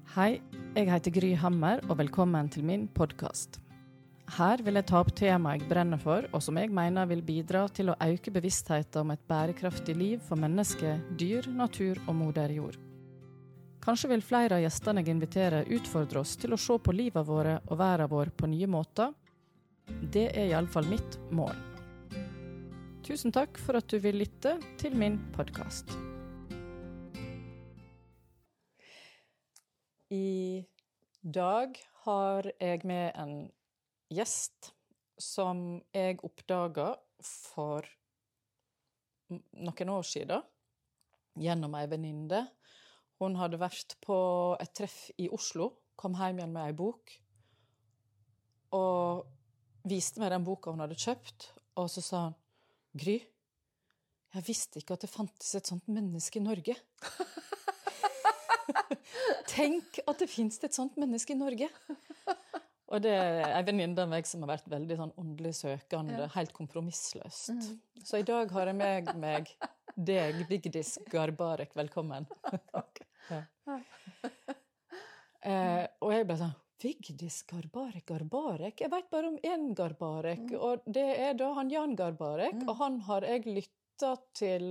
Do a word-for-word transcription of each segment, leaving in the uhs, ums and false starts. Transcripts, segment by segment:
Hei, jeg heter Gry Hammer, og velkommen til min podcast. Her vil jeg ta opp tema jeg brenner for, og som jeg mener vil bidra til å øke bevisstheten om et bærekraftig liv for mennesker, dyr, natur og moder jord. Kanskje vil flere av gjestene jeg inviterer utfordre oss til å se på livet våre og verden vår på nye måter. Det er i alle fall mitt mål. Tusen takk for at du vil lytte til min podcast. I dag har jeg med en gjest som jeg oppdaget for noen år siden gjennom en venninne. Hun hadde vært på et treff i Oslo, kom hjem igjen med en bok og viste meg den boka hun hadde kjøpt, og så sa han, Gry, jeg visste ikke at det fantes et sånt menneske i Norge. Tenk at det finnes et sånt menneske i Norge. Og det er en venninne av meg som har vært veldig sånn åndelig søkende, ja. Helt kompromissløst. Mm. Så i dag har jeg med meg deg, Vigdis Garbarek, velkommen. Takk. Ja. Eh, og jeg ble sånn, Vigdis Garbarek, Garbarek? Jeg vet bare om en Garbarek, mm. og det er da han Jan Garbarek, mm. og han har jeg lyttet til...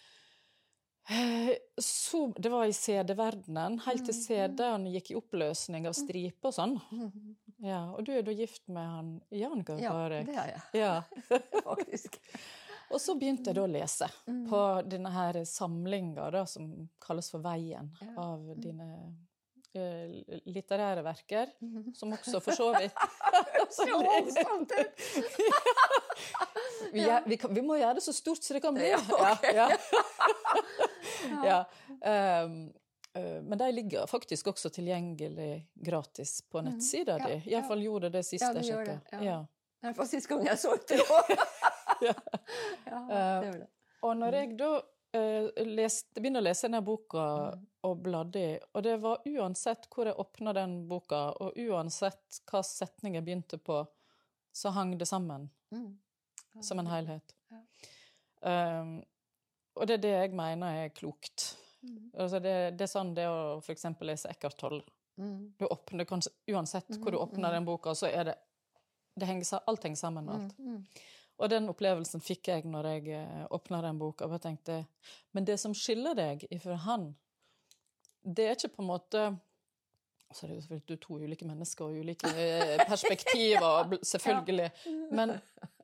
Så, det var i C D-verdenen, helt til C D-en gikk i oppløsning av stripe og sånn. Ja, og du er da gift med han Jan Garbarek. Ja, det er jeg. Ja. Faktisk. Og så begynte jeg da å lese på denne her samlinga da, som kalles for Veien, av dine uh, litterære verker, som også for så vidt... Så voldsomt ut! vi, er, vi, kan, vi må gjøre det så stort så det kan bli. Ja, okay. ja, ja. Ja, um, uh, men de ligger faktisk også tilgjengelig gratis på nettsida mm, ja, di. I hvert fall gjorde det sist ja, det jeg sjekket. Det, ja. Ja. Det er faktisk sist gang jeg så det også. ja. Ja, det gjør det. Uh, og når jeg da uh, leste, begynner å lese denne boka mm. og bladde i, og det var uansett hvor jeg åpnet den boka, og uansett hva setning jeg begynte på, så hang det sammen mm. ja, som en helhet. Ja. Um, Og det er det jeg mener er klokt. Mm. Altså det, det er sånn det å for eksempel lese Eckhart Tolle. Mm. Du åpner, kanskje, uansett hvor du åpner mm. den boka, så er det, det henger, alt henger sammen med alt. Mm. Og den opplevelsen fikk jeg når jeg åpnet den boka, og jeg tenkte, men det som skiller deg ifra han, det er ikke på en måte, så er det jo selvfølgelig to ulike mennesker og ulike perspektiver, selvfølgelig, men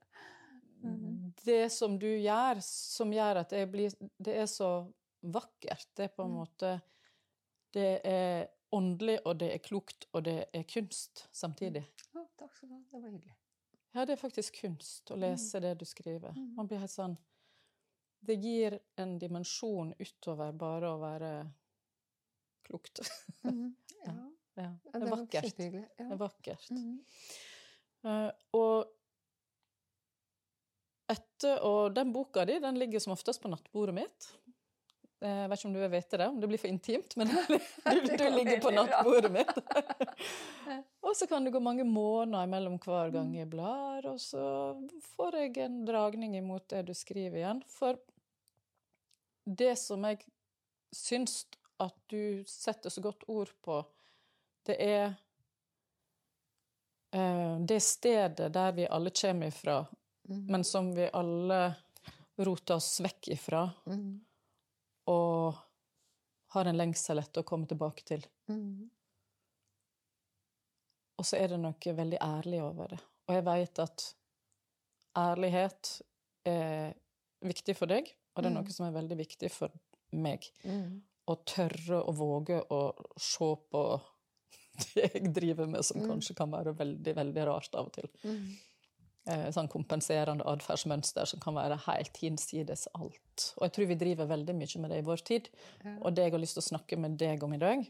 det som du gjør, som gjør at det blir, det er så vakkert, det er på en måte, det er åndelig, og det er klokt, og det er kunst samtidig. Ja, takk skal du ha, det var hyggelig. Ja, det er faktisk kunst å lese det du skriver. Man blir helt sånn, det gir en dimensjon utover bare å være klokt. Mm, ja. Ja, ja, det er vakkert. Ja. Det er vakkert. Mm. Uh, og Etter, og den boka di, den ligger som oftest på nattbordet mitt. Jeg vet ikke om du vil vite det, om det blir for intimt, men du, du ligger på nattbordet mitt. Og så kan det gå mange måneder mellom hver gang jeg blar, og så får jeg en dragning imot det du skriver igjen. For det som jeg syns at du setter så godt ord på, det er uh, det stedet der vi alle kommer ifra, Mm. men som vi alle roter oss vekk ifra, mm. og har en lengsel etter å komme tilbake til. Mm. Og så er det noe veldig ærlig over det. Og jeg vet at ærlighet er viktig for deg, og det er noe som er veldig viktig for meg. Mm. Å tørre og våge å se på det jeg driver med, som mm. kanskje kan være veldig, veldig rart av og til. Mm. Sånn kompenserende adferdsmønster som kan være helt hinsides alt. Og jeg tror vi driver veldig mye med det i vår tid. Ja. Og det jeg har lyst til å snakke med deg om i dag,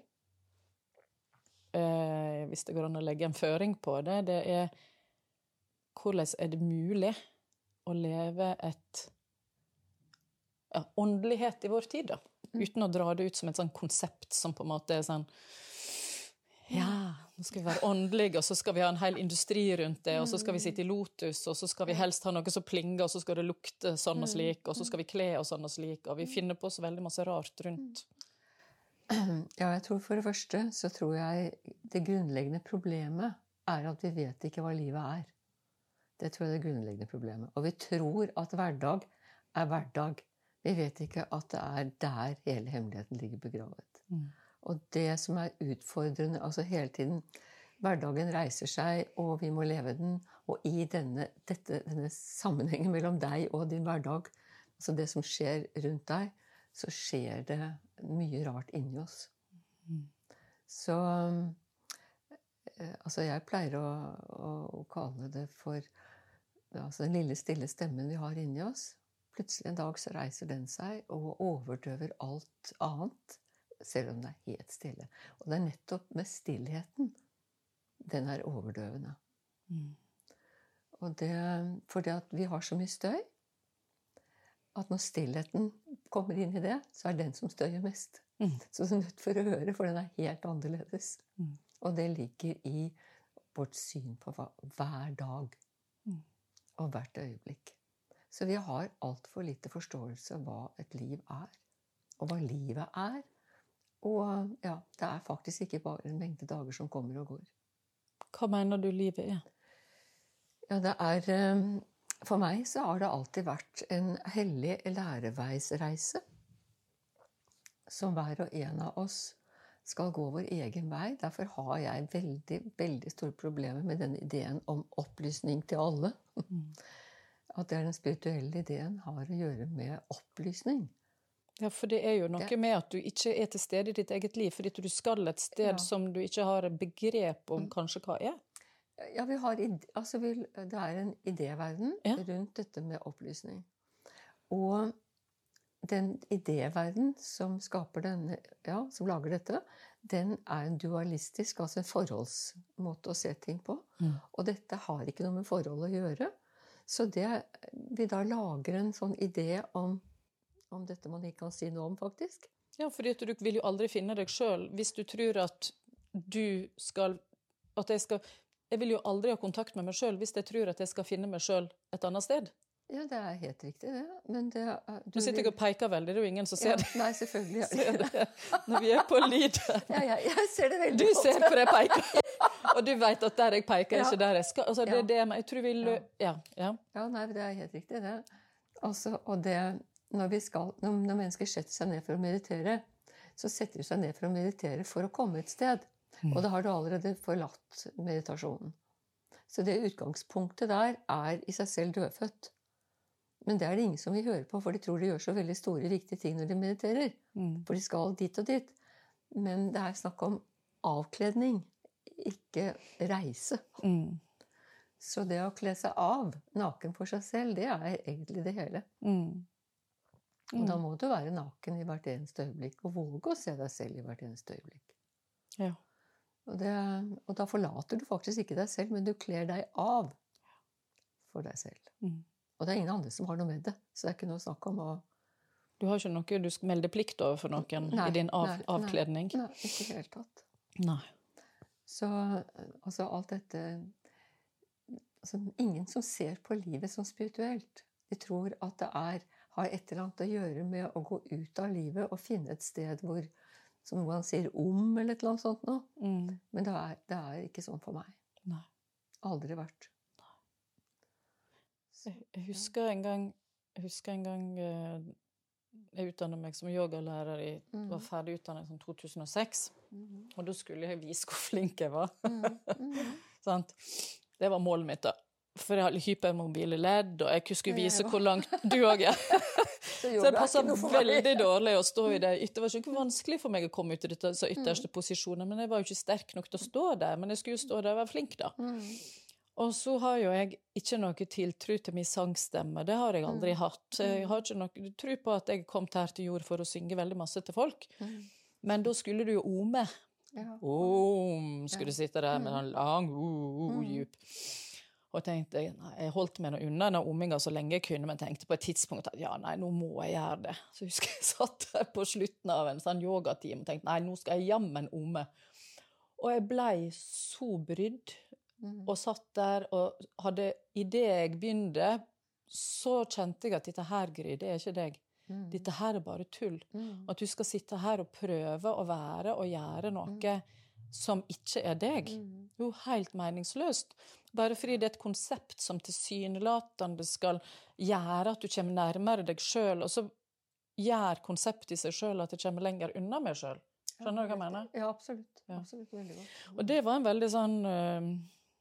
eh, hvis det går an å legge en føring på det, det er hvordan er det mulig å leve et ja, åndelighet i vår tid, da. Mm. Uten å dra det ut som et sånn konsept som på en måte er sånn ja, nå skal vi være åndelige, og så skal vi ha en hel industri rundt det, og så skal vi sitte i lotus, og så skal vi helst ha noe som plinger, og så skal det lukte sånn og slik, og så skal vi kle oss sånn og slik, og vi finner på så veldig masse rart rundt. Ja, jeg tror for det første så tror jeg det grunnleggende problemet er at vi vet ikke hva livet er. Det tror jeg er det grunnleggende problemet. Og vi tror at hverdag er hverdag. Vi vet ikke at det er der hele hemmeligheten ligger begravet. Mm. Og det som er utfordrende, altså hele tiden, hverdagen reiser seg, og vi må leve den, og i denne, dette, denne sammenhengen mellom deg og din hverdag, altså det som skjer rundt deg, så skjer det mye rart inni oss. Mm. Så altså jeg pleier å, å, å kalle det for altså den lille stille stemmen vi har inni oss. Plutselig en dag så reiser den seg og overdøver alt annet, selv om det er helt stille. Og det er nettopp med stillheten den er overdøvende. Mm. Og det, fordi at vi har så mye støy, at når stillheten kommer inn i det, så er den som støyer mest. Mm. Så du er nødt for å høre, for den er helt annerledes. Mm. Og det ligger i vårt syn på hva, hver dag mm. og hvert øyeblikk. Så vi har alt for lite forståelse av hva et liv er, og hva livet er. Og ja, det er faktisk ikke bare en mengde dager som kommer og går. Hva mener du livet er? Ja, det er... For meg så har det alltid vært en hellig læreveisreise, som hver og en av oss skal gå vår egen vei. Derfor har jeg veldig, veldig store problemer med den ideen om opplysning til alle. Mm. At det er den spirituelle ideen har å gjøre med opplysning. Ja, for det er jo noe ja. Med at du ikke er til stede i ditt eget liv, fordi du skal et sted ja. Som du ikke har begrep om mm. kanskje hva er. Ja, vi har, altså vi, det er en idéverden ja. Rundt dette med opplysning. Og den idéverden som skaper denne, ja, som lager dette, den er en dualistisk, altså en forholdsmåte å se ting på. Mm. Og dette har ikke noe med forhold å gjøre. Så det, vi da lager en sånn idé om, om dette man ikke kan si noe om, faktisk. Ja, fordi du vil jo aldri finne deg selv hvis du tror at du skal, at jeg skal... Jeg vil jo aldri ha kontakt med meg selv hvis jeg tror at jeg skal finne meg selv et annet sted. Ja, det er helt riktig det. Men det du Nå sitter jeg vil... og peker veldig, det er jo ingen som ser ja, det. Nei, selvfølgelig ser det. Når vi er på lyd. Ja, ja, jeg ser det veldig du godt. Du ser hvor jeg peker. Og du vet at der jeg peker, ja. Ikke der jeg skal. Altså, det er det jeg tror vi lø... Ja, ja. Ja, nei, det er helt riktig det. Altså, og det, når vi skal, når, når mennesker setter seg ned for å meditere, så setter de seg ned for å meditere for å komme et sted. Mm. Og da har du allerede forlatt meditasjonen. Så det utgangspunktet der er i seg selv dødfødt. Men det er det ingen som vil høre på, for de tror de gjør så veldig store, viktige ting når de mediterer. Mm. For de skal dit og dit. Men det er snakk om avkledning, ikke reise. Mm. Så det å kle seg av naken for seg selv, det er egentlig det hele. Mm. Mm. Og da må du være naken i hvert eneste øyeblikk, og våge å se deg selv i hvert eneste øyeblikk. Ja. Og, det, og da forlater du faktisk ikke deg selv, men du kler deg av for deg selv. Mm. Og det er ingen andre som har noe med det, så det er ikke noe snakk om å... Du har ikke noe du skal melde plikt over for noen nei, i din av, nei, avkledning? Nei, nei, ikke helt tatt. Nei. Så altså alt dette... Altså, ingen som ser på livet som spirituelt. De tror at det er, har et eller annet å gjøre med å gå ut av livet og finne et sted hvor... som noen sier om, eller et eller annet sånt nå. Mm. Men det er, det er ikke sånn for meg. Nei. Aldri vært. Nei. Jeg, jeg husker en gang, jeg husker en gang jeg utdannet meg som yogalærer i, mm. var ferdig utdannet i to tusen og seks, mm. og da skulle jeg vise hvor flink jeg var. Mm. Mm. Sant? Det var målet mitt da. For jeg hadde hypermobile ledd, og jeg skulle vise hvor langt du også er. Så, så det passet veldig dårlig å stå i det. Det var ikke vanskelig for meg å komme ut i dette ytterste mm. posisjoner, men jeg var jo ikke sterk nok til å stå der, men jeg skulle jo stå der og være flink da. Mm. Og så har jo jeg ikke noe tiltro til min sangstemme, det har jeg aldri mm. hatt. Jeg har ikke noe tro på at jeg kom her til jord for å synge veldig masse til folk, mm. men da skulle du jo ome. Ja. Om, skulle du sitte der med en lang, uh, uh, djup. Og tenkte, nei, jeg holdt meg unna denne ominga så lenge jeg kunne, men tenkte på et tidspunkt at ja, nei, nå må jeg gjøre det. Så husker jeg satt der på slutten av en sånn yogatime og tenkte, nei, nå skal jeg jammen ome. Og jeg ble så brydd, og satt der, og hadde, i det jeg begynte, så kjente jeg at dette her, Gry, det er ikke deg. Mm. Dette her er bare tull. Mm. At du skal sitte her og prøve å være og gjøre noe som ikke er deg. Mm. Jo, helt meningsløst. Bare fordi det er et konsept som tilsynelatende skal gjøre at du kommer nærmere deg selv, og så gjør konseptet i seg selv at det kommer lenger unna meg selv. Skjønner du hva jeg mener? Ja, absolutt. Ja. Absolutt, veldig godt. Og det var en veldig sånn uh,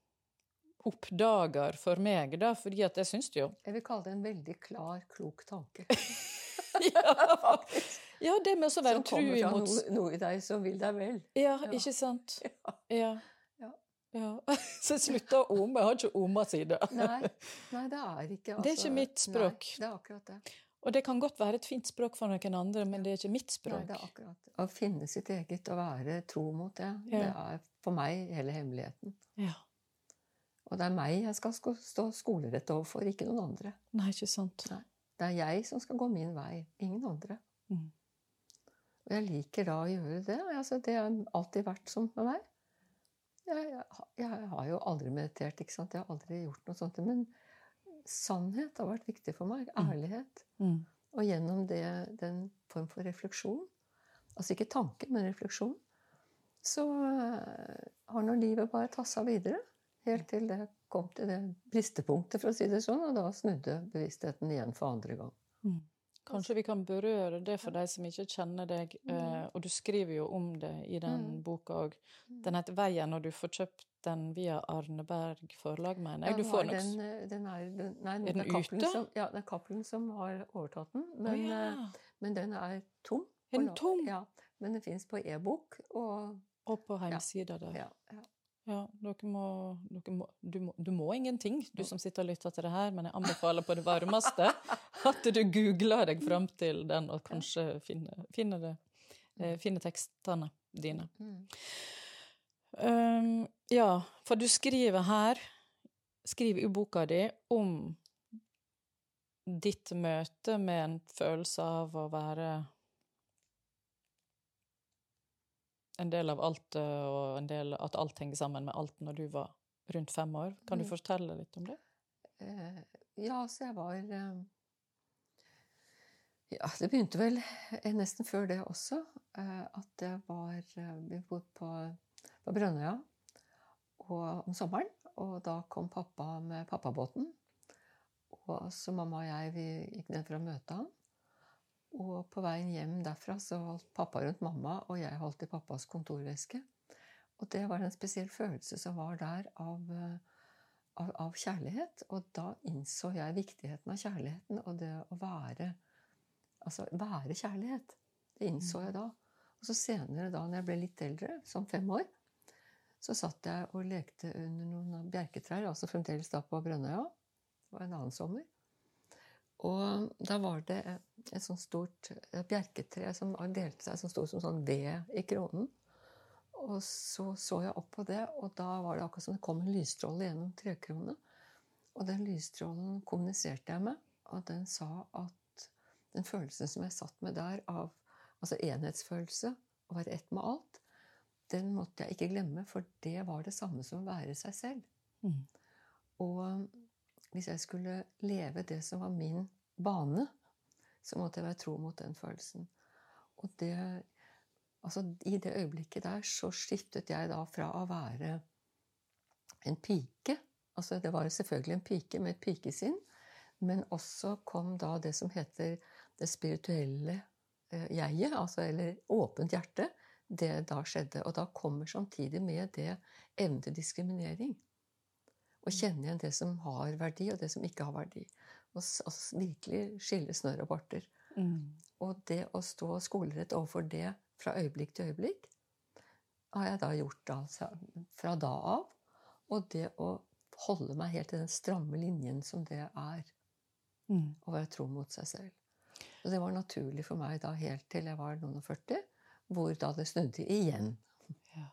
oppdager for meg, da, fordi at jeg synes det jo. Jeg vil kalle det en veldig klar, klok tanke. Ja, faktisk. Ja, det med å være tro imot... Som kommer fra noe, noe i deg som vil deg vel. Ja, ja. Ikke sant? Ja. Ja. Ja. Ja. Så jeg slutter å ome, jeg har ikke oma-side. Nei, nei, det er ikke... Altså, det er ikke mitt språk. Nei, det er akkurat det. Og det kan godt være et fint språk for noen andre, men det er ikke mitt språk. Nei, det er akkurat det. Å finne sitt eget og være tro mot det, Ja. det er for meg hele hemmeligheten. Ja. Og det er meg jeg skal sko- stå skolerett overfor, ikke noen andre. Nei, ikke sant. Nei. Det er jeg som skal gå min vei, ingen andre. Mm. Og jeg liker da å gjøre det. Altså, det har alltid vært sånn med meg. Jeg, jeg, jeg har jo aldri meditert, ikke sant? Jeg har aldri gjort noe sånt. Men sannhet har vært viktig for meg. Ærlighet. Mm. Og gjennom det, den form for refleksjon, altså ikke tanke, men refleksjon, så uh, har nå livet bare tasset videre. Helt til det kom til det bristepunktet, for å si det sånn, og da snudde bevisstheten igjen for andre gang. Mm. Kanskje vi kan berøre det for deg som ikke kjenner deg, eh, og du skriver jo om det i den Mm. boka også. Den heter Veien, og du får kjøpt den via Arneberg forlag, mener jeg. Ja, Du får nå er nok... den, eh, den er, den, nei, Er det den er Cappelen ute? Som, ja, det er Cappelen som har overtatt den, Å, men, ja. eh, men den er tom. Er den Og- tom? Ja, men den finnes på e-bok, og Og på hjemmesida der. ja, ja. Ja, dere må, dere må, du, må, du må ingenting, du som sitter og lytter til det her, men jeg anbefaler på det varmeste at du googler deg frem til den og kanskje finner, finner, det, eh, finner tekstene dine. Mm. Um, ja, for du skriver her, skriver i boka di om ditt møte med en følelse av å være en del av alt, og en del, at alt henger sammen med alt når du var rundt fem år. Kan du Mm. fortelle litt om det? Eh, ja, så jeg var eh, Ja, det begynte vel eh, nesten før det også. Eh, at jeg var eh, Vi bodde på, på Brønnøya og, om sommeren. Og da kom pappa med pappabåten. Og så mamma og jeg vi gikk ned for å møte han. Og på veien hjem derfra så holdt pappa rundt mamma, og jeg holdt i pappas kontorveske. Og det var en spesiell følelse som var der av, av, av kjærlighet. Og da innså jeg viktigheten av kjærligheten, og det å være, altså være kjærlighet. Det innså jeg da. Og så senere da, når jeg ble litt eldre, som fem år, så satt jeg og lekte under noen bjerketrær, altså fremdeles da på Brønnøya. Det var en annen sommer. Og da var det et sånt stort bjerketre som delte seg, som stod som sånn ved i kronen. Og så så jeg opp på det, og da var det akkurat som det kom en lysstråle gjennom trekronene. Og den lysstrålen kommuniserte jeg med, og den sa at den følelsen som jeg satt med der, av altså enhetsfølelse, å være ett med alt, den måtte jeg ikke glemme, for det var det samme som å være seg selv. Mm. Og hvis jeg skulle leve det som var min bane, så måtte jeg være tro mot den følelsen. Og det, altså i det øyeblikket der så skiftet jeg da fra å være en pike, altså det var jo selvfølgelig en pike med et pikesinn, men også kom da det som heter det spirituelle eh, jeget, altså eller åpent hjerte, det da skjedde. Og da kommer samtidig med det evne til diskriminering. Og kjenne igjen det som har verdi, og det som ikke har verdi. Og altså, virkelig skille snørr og barter. Mm. Og det å stå skolerett overfor det fra øyeblikk til øyeblikk, har jeg da gjort altså, fra da av. Og det å holde meg helt i den stramme linjen som det er. Mm. Å være tro mot seg selv. Og det var naturlig for meg da helt til jeg var noen og førti, hvor da det snudde igjen. Ja.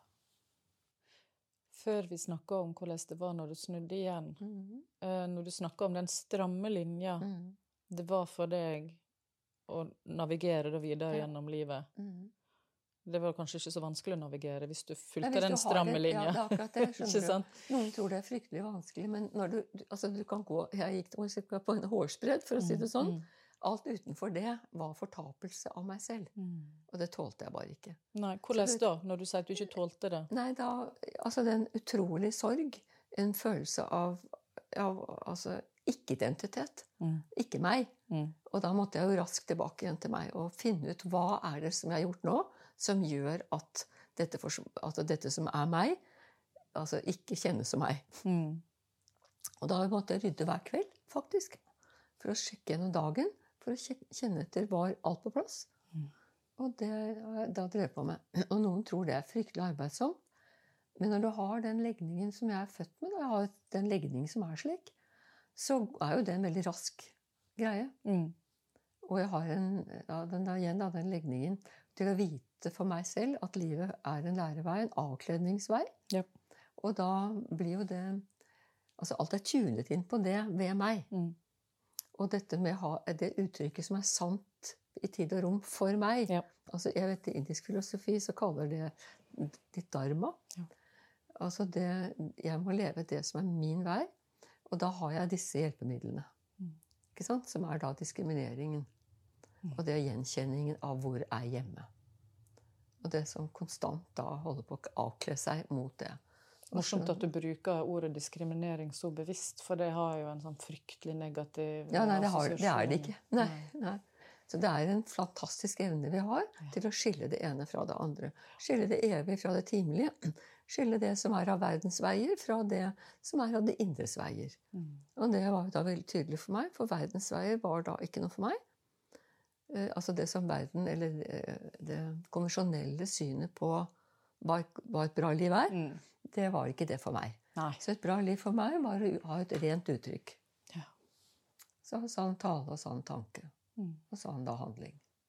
Før vi snakket om hvordan det var når du snudde igjen, Mm. eh, når du snakket om den stramme linja, Mm. det var for deg å navigere det videre Ja. gjennom livet. Mm. Det var kanskje ikke så vanskelig å navigere hvis du Ja, fulgte hvis den du har stramme det- linja. Ja, det er akkurat det, skjønner Ikke du. sant? Noen tror det er fryktelig vanskelig, men når du, du- altså du kan gå, jeg gikk til- på en hårsbredd, for å si det sånn, Mm. alt utenfor det var fortapelse av meg selv. Mm. Og det tålte jeg bare ikke. Nei, hvordan da, når du sier at du ikke tålte det? Nei, da, altså det er en utrolig sorg, en følelse av, av altså, ikke-identitet, mm. ikke meg. Mm. Og da måtte jeg jo raskt tilbake igjen til meg og finne ut hva er det som jeg har gjort nå, som gjør at dette, for, at dette som er meg, altså ikke kjennes som meg. Mm. Og da måtte jeg rydde hver kveld, faktisk, for å sjekke gjennom dagen, for å kjenne etter var alt på plass. Mm. Og det da drev jeg på med. Og noen tror det er fryktelig arbeidsomt. Men når du har den legningen som jeg er født med, og jeg har den legningen som er slik, så er jo det en veldig rask greie. Mm. Og jeg har en, ja, den, da, igjen da, den legningen til å vite for meg selv at livet er en lærevei, en avkledningsvei. Yep. Og da blir jo det, altså alt er tunet inn på det ved meg. Mm. Og dette med å ha det uttrykket som er sant i tid og rom for meg. Ja. Altså, jeg vet, i indisk filosofi så kaller det ditt dharma. Ja. Altså det, jeg må leve det som er min vei, og da har jeg disse hjelpemidlene. Mm. Ikke sant? Som er da diskrimineringen. Mm. Og det er gjenkjenningen av hvor jeg er hjemme. Og det som konstant da holder på å avkle seg mot det. Morsomt at du bruker ordet diskriminering så bevisst, for det har jo en sånn fryktelig negativ ja, nei, det, har, det er det ikke. Nei, nei. Så det er en fantastisk evne vi har til å skille det ene fra det andre. Skille det evige fra det timelige. Skille det som er av verdens veier fra det som er av det indres veier. Mm. Og det var jo da veldig tydelig for meg, for verdens veier var da ikke noe for meg. Eh, altså det som verden, eller eh, det konvensjonelle synet på hva, hva et bra liv er, mm. det var ikke det for meg. Nei. Så et bra liv for meg var å ha et rent uttrykk. Ja. Så sann tale og sann tanke. Mm. Og sånn da handling.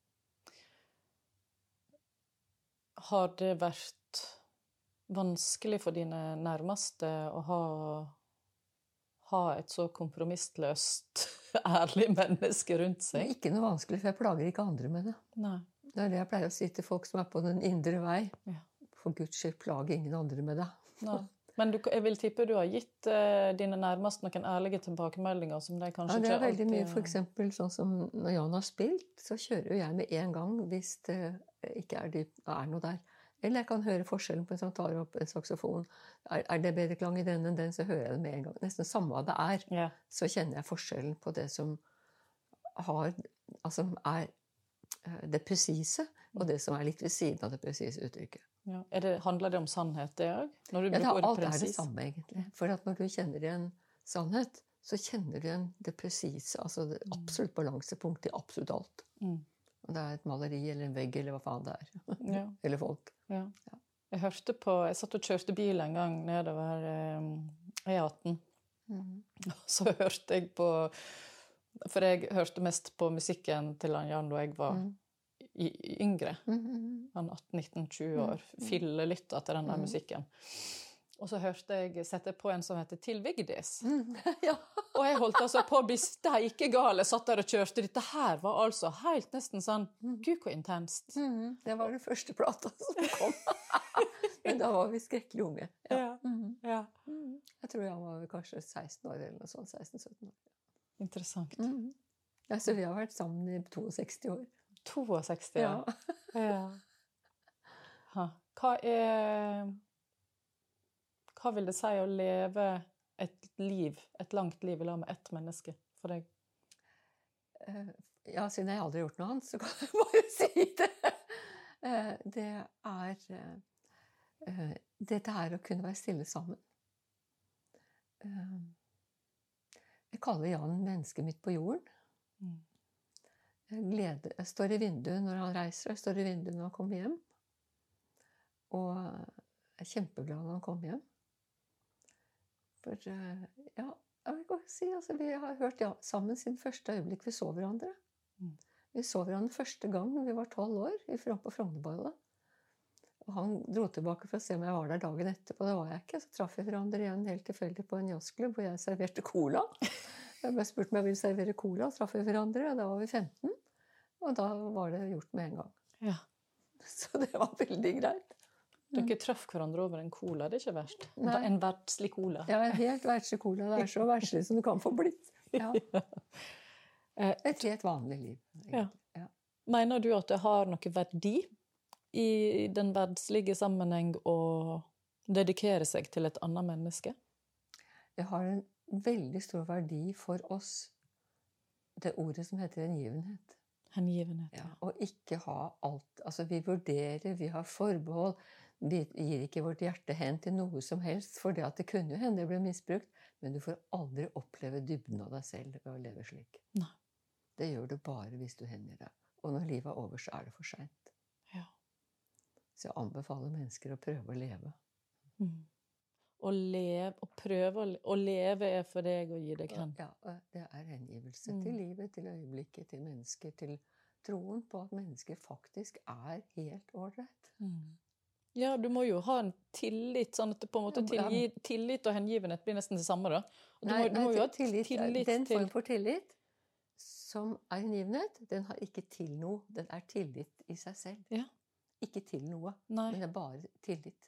Har det vært vanskelig for dine nærmeste å ha, ha et så kompromissløst, ærlig menneske rundt seg? Ikke noe vanskelig, for jeg plager ikke andre med det. Nei. Det er det jeg pleier å si til folk som er på den indre vei. Ja. For Guds skyld, plage ingen andre med det. Nei. Men du, jeg vil tippe du har gitt uh, dine nærmeste noen ærlige tilbakemeldinger som de kanskje ikke alltid... Ja, det er veldig mye. For eksempel sånn som når Jan har spilt, så kjører jo jeg med en gang hvis det ikke er, dyp, er noe der. Eller jeg kan høre forskjellen på en som tar opp en saksofon. Er, er det bedre klang i den enn den, så hører jeg det med en gang. Nesten samme hva det er, ja. Så kjenner jeg forskjellen på det som har, altså er det presise, og det som er litt ved siden av det presise uttrykket. Ja. Er det, handler det om sannhet, det òg? Ja, det, alt er det samme, egentlig. For at når du kjenner igjen sannhet, så kjenner du igjen det presise, altså det absolutt balansepunkt i absolutt alt. Mm. Og det er et maleri eller en vegg eller hva faen det er. Ja. Eller folk. Ja. Ja. Jeg hørte på, jeg satt og kjørte bil en gang nedover eh, E atten. Mm. Så hørte jeg på, for jeg hørte mest på musikken til Jan da jeg var mm. i, yngre. Mm. Han atten nitten tjue år. Mm. Fillelytta til den der mm. musikken. Og så hørte jeg sette på en som heter Til Vigdis. Mm. Ja. Og jeg holdt altså på å bli steike gal. Jeg satt der og kjørte. Dette her var altså helt nesten sånn, gud hvor intenst. Mm. Det var den første plata som kom. Men da var vi skrekkelig unge. Ja. Ja. Mm. Ja. Mm. Jeg tror jeg var kanskje seksten år eller noe sånt. seksten sytten år. Interessant. Mm. Ja, så vi har vært sammen i sekstito år. sekstito, ja. Ja. Ha. Hva er... Hva vil det si å leve et liv, et langt liv i lag med ett menneske for deg? Ja, siden jeg aldri har gjort noe annet, så kan jeg bare si det. Det er dette her å kunne være stille sammen. Jeg kaller Jan mennesket mitt på jorden. Jeg, gleder, jeg står i vinduet når han reiser, jeg står i vinduet når han kommer hjem. Og jeg er kjempeglad når han kommer hjem. For, ja, jeg vil godt si, altså, vi har hørt ja, sammen siden første øyeblikk vi så hverandre. Mm. Vi så hverandre første gang når vi var tolv år, i Fram på Frognerbadet. Og han dro tilbake for å se om jeg var der dagen etterpå. Det var jeg ikke. Så traff vi hverandre igjen helt tilfeldig på en jazzklubb, hvor jeg serverte cola. Jeg ble spurt om jeg ville servere cola, og traff vi hverandre, og da var vi femten. Og da var det gjort med en gang. Ja. Så det var veldig greit. Dere traff hverandre over en cola, det er ikke verst. Nei. En verdslig cola. Ja, en helt verdslig cola. Det er så verdslig som du kan få blitt. Ja. Eh, Et helt vanlig liv. Ja. Ja. Mener du at det har noe verdi i den verdslige sammenheng å dedikere seg til et annet menneske? Det har en veldig stor verdi for oss, det ordet som heter hengivenhet. Hengivenhet, Ja, ja. og ikke ha alt. Altså, vi vurderer, vi har forbehold. Vi gir ikke vårt hjerte hen til noe som helst, for det at det kunne jo hende det ble misbrukt. Men du får aldri oppleve dybden av deg selv ved å leve slik. Nei. Det gjør du bare hvis du hengir deg. Og når livet er over, så er det for sent. Ja. Så jeg anbefaler mennesker å prøve å leve. Mm. Å leve, å prøve å, le å leve er for deg å gi deg hen. Ja, det er hengivelse Mm. til livet, til øyeblikket, til mennesker, til troen på at mennesker faktisk er helt ålreit. Mm. Ja, du må jo ha en tillit, sånn at det på en måte tilgi, tillit og hengivenhet blir nesten det samme da. Og du, Nei, må, du må nei, jo ha tillit, tillit den til... form for tillit som er hengivenhet, den har ikke til noe. Den er tillit i seg selv. Ja. Ikke til noe, Nei. men det er bare tillit.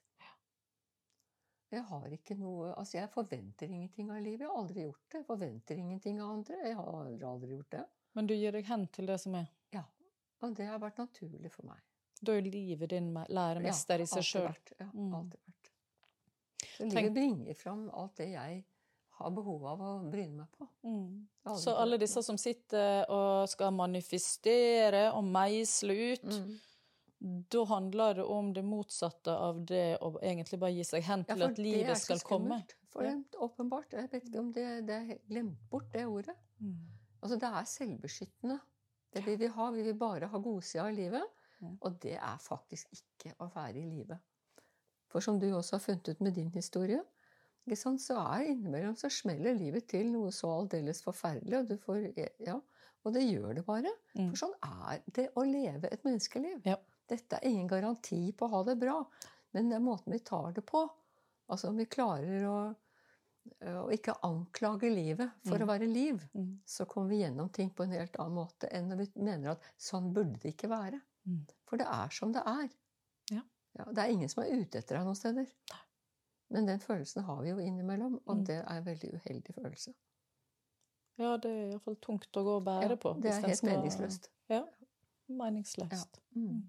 Jeg har ikke noe, altså jeg forventer ingenting av livet. Jeg har aldri gjort det. Jeg forventer ingenting av andre. Jeg har aldri, aldri gjort det. Men du gir deg hen til det som er. Ja, og det har vært naturlig for meg. Da er livet din læremester i seg selv. Ja, Mm. alltid vært. Så livet Tenk- bringer fram alt det jeg har behov av å bryne meg på. Mm. Aldri Så prøvd alle noe. disse som sitter og skal manifestere og meisle ut, Mm. da handler det om det motsatte av det å egentlig bare gi seg hen Ja, til for at det livet er så skal komme. skummelt. For Ja. det, åpenbart. Jeg vet ikke om det, det er helt glemt bort, det ordet. Mm. Altså, det er selvbeskyttende. Det vi vil ha, vi vil bare ha godsida av livet. Ja. Og det er faktisk ikke å være i livet. For som du også har funnet ut med din historie, ikke sant, så er innimellom så smeller livet til noe så aldeles forferdelig, og du får, ja, og det gjør det bare. Mm. For sånn er det å leve et menneskeliv. Ja. Dette er ingen garanti på å ha det bra, men det er måten vi tar det på. Altså om vi klarer å, å ikke anklage livet for Mm. å være liv, Mm. så kommer vi gjennom ting på en helt annen måte enn når vi mener at sånn burde det ikke være. Mm. For det er som det er. Ja. Ja, det er ingen som er ute etter deg noen steder. Men den følelsen har vi jo innimellom, og Mm. det er en veldig uheldig følelse. Ja, det er i hvert fall tungt å gå og bære Ja, på. det hvis er en helt skal- meningsløst. Ja, meningsløst. Ja. Mm.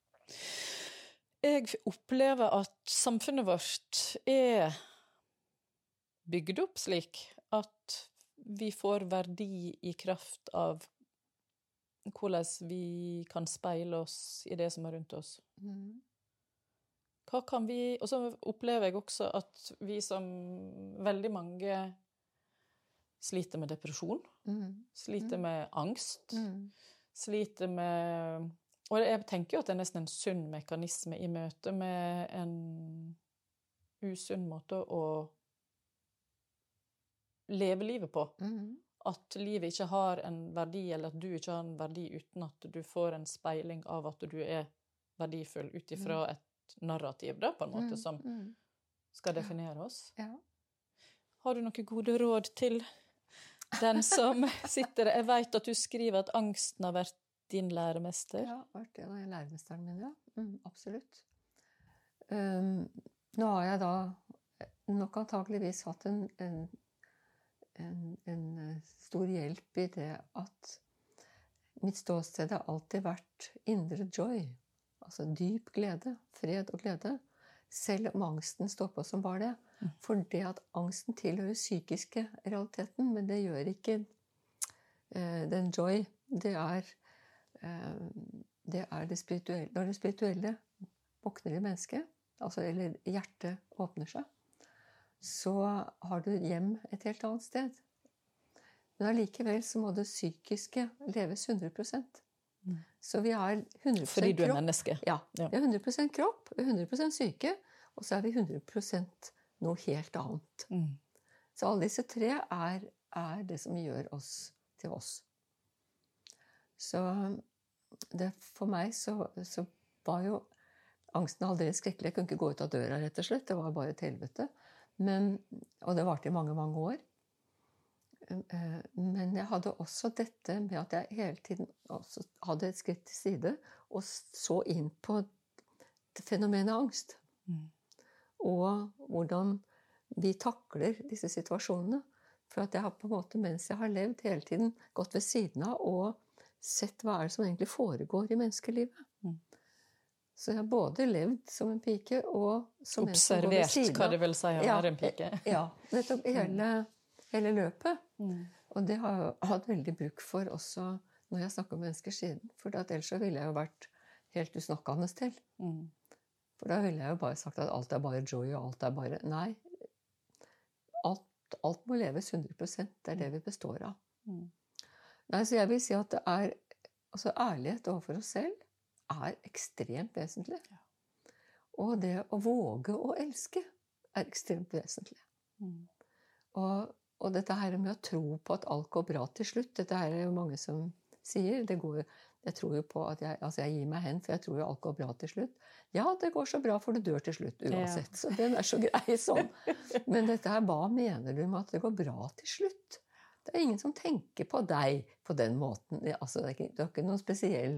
Jeg opplever at samfunnet vårt er bygd opp slik at vi får verdi i kraft av hvordan vi kan speile oss i det som er rundt oss. Mm. Hva kan vi... Og så opplever jeg også at vi som veldig mange sliter med depresjon, Mm. sliter Mm. med angst, Mm. sliter med... Og jeg tenker jo at det er nesten en sunn mekanisme i møte med en usunn måte å leve livet på. Mm. At livet ikke har en verdi, eller at du ikke har en verdi uten at du får en speiling av at du er verdifull ut ifra et narrativ, da, på en måte, som Mm. skal definere oss. Ja. Har du noen gode råd til den som sitter der? Jeg vet at du skriver at angsten har vært din læremester. Ja, vært en av læremesteren min, ja. Mm, absolutt. Um, nå har jeg da nok antageligvis hatt en, en, en, en stor hjelp i det at mitt ståsted har alltid vært indre joy. Altså dyp glede, fred og glede. Selv om angsten står på som bare det. For det at angsten tilhører psykiske realiteten, men det gjør ikke eh, den joy. Det er, eh, det er det spirituelle. Når det spirituelle våkner i mennesket, altså, eller hjertet åpner seg, så har du hjem et helt annet sted. Men allikevel så må det psykiske leves hundre prosent. Mm. Så vi har hundre prosent Fordi du er kropp. menneske. Ja, Ja. vi er hundre prosent kropp, vi er hundre prosent syke, og så er vi hundre prosent noe helt annet. Mm. Så alle disse tre er, er det som gjør oss til oss. Så det, for meg så, så var jo angsten aldeles skrekkelig. Jeg kunne ikke gå ut av døra, rett og slett. Det var bare et helvete. Men, og det varte i mange, mange år. Men jeg hadde også dette med at jeg hele tiden også hadde et skritt til side og så inn på fenomenet angst. Mm. Og hvordan vi takler disse situasjonene. For at jeg har på en måte, mens jeg har levd hele tiden, gått ved siden av og sett hva er det som egentlig foregår i menneskelivet. Mm. Så jeg har både levd som en pike og som en som går ved Observert siden av. hva det vil si å Ja, være en pike. Ja, nettopp hele, hele løpet. Mm. Og det har jeg hatt veldig bruk for også når jeg snakker om mennesker siden. For at ellers så ville jeg jo vært helt usnakkende til. Mm. For da ville jeg jo bare sagt at alt er bare joy, og alt er bare... Nei, alt, alt må leves hundre prosent. Det er det vi består av. Mm. Nei, så jeg vil si at det er... Altså, ærlighet overfor oss selv er ekstremt vesentlig. Ja. Og det å våge å elske er ekstremt vesentlig. Mm. Og, og dette her med å tro på at alt går bra til slutt, dette her er jo mange som sier, det går, jeg tror jo på at jeg, altså jeg gir meg hen, for jeg tror jo alt går bra til slutt. Ja, det går så bra, for du dør til slutt uansett. Ja. Så den er så grei sånn. Men dette her, hva mener du med at det går bra til slutt? Det er ingen som tenker på deg på den måten. Altså, det er ikke, det er ikke noen spesiell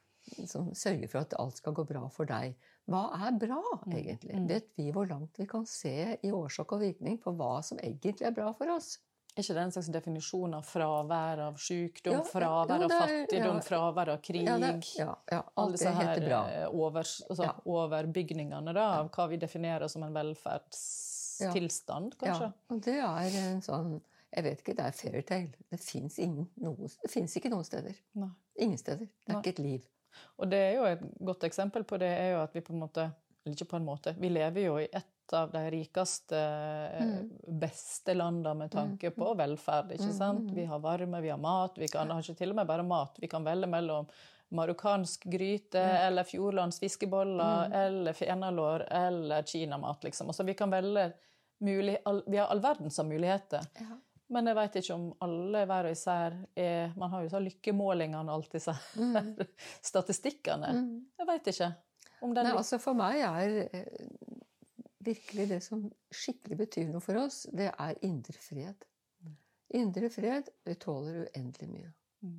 som sørger for at alt skal gå bra for deg. Hva er bra, egentlig? Mm. Vet vi hvor langt vi kan se i årsak og virkning på hva som egentlig er bra for oss? Er ikke det en slags definisjon av fravær av sykdom, ja, fravær ja, av er, fravær, ja, fravær av krig? Ja, det, ja, ja alt det heter bra. Over, altså, ja. Overbygningene da, av hva vi definerer som en velferdstilstand, kanskje? Ja, og det er en sånn, jeg vet ikke, det er fairytale. Det finnes, ingen, noe, det finnes ikke noen steder. Nei. Ingen steder. Det er Nei. Ikke et liv. Og det er jo et godt eksempel på det, er jo at vi på en måte, eller ikke på en måte, vi lever jo i et av de rikeste, mm. beste landene med tanke på velferd, ikke sant? Vi har varme, vi har mat, vi kan, har ikke til og med bare mat, vi kan velge mellom marokkansk gryte, ja. Eller fjordlands fiskeboller, mm. eller fenalår, eller kinamat, liksom. Altså vi kan velge mulig, all, vi har all verdens av muligheter. Ja. Men jeg vet ikke om alle hver og især er, man har jo så lykkemålingene alltid så mm. statistikkene. Mm. Jeg vet ikke. Om den Nei, altså for meg er virkelig det som skikkelig betyr noe for oss, det er indre fred. Mm. Indre fred, det tåler uendelig mye. Mm.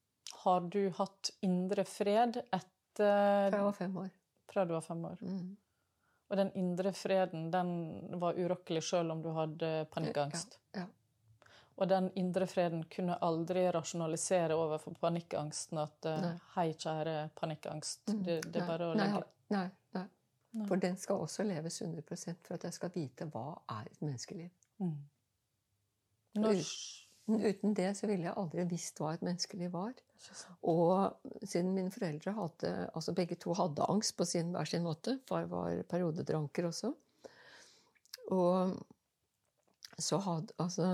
Har du hatt indre fred etter... Fra jeg var fem år. Fra du var fem år. Mm. Og den indre freden, den var urokkelig selv om du hadde panikkangst. Ja, ja. Og den indre freden kunne aldri rasjonalisere overfor panikkangsten at nei. Hei, kjære panikkangst. Mm. Det, det er bare å legge... Nei, nei, nei. For den skal også leves hundre prosent for at jeg skal vite hva er et menneskeliv. Mm. Når... Uten det så ville jeg aldri visst hva et menneskeliv var. Og siden mine foreldre hadde, altså begge to hadde angst på sin, hver sin måte, far var periodedranker også, og så hadde, altså,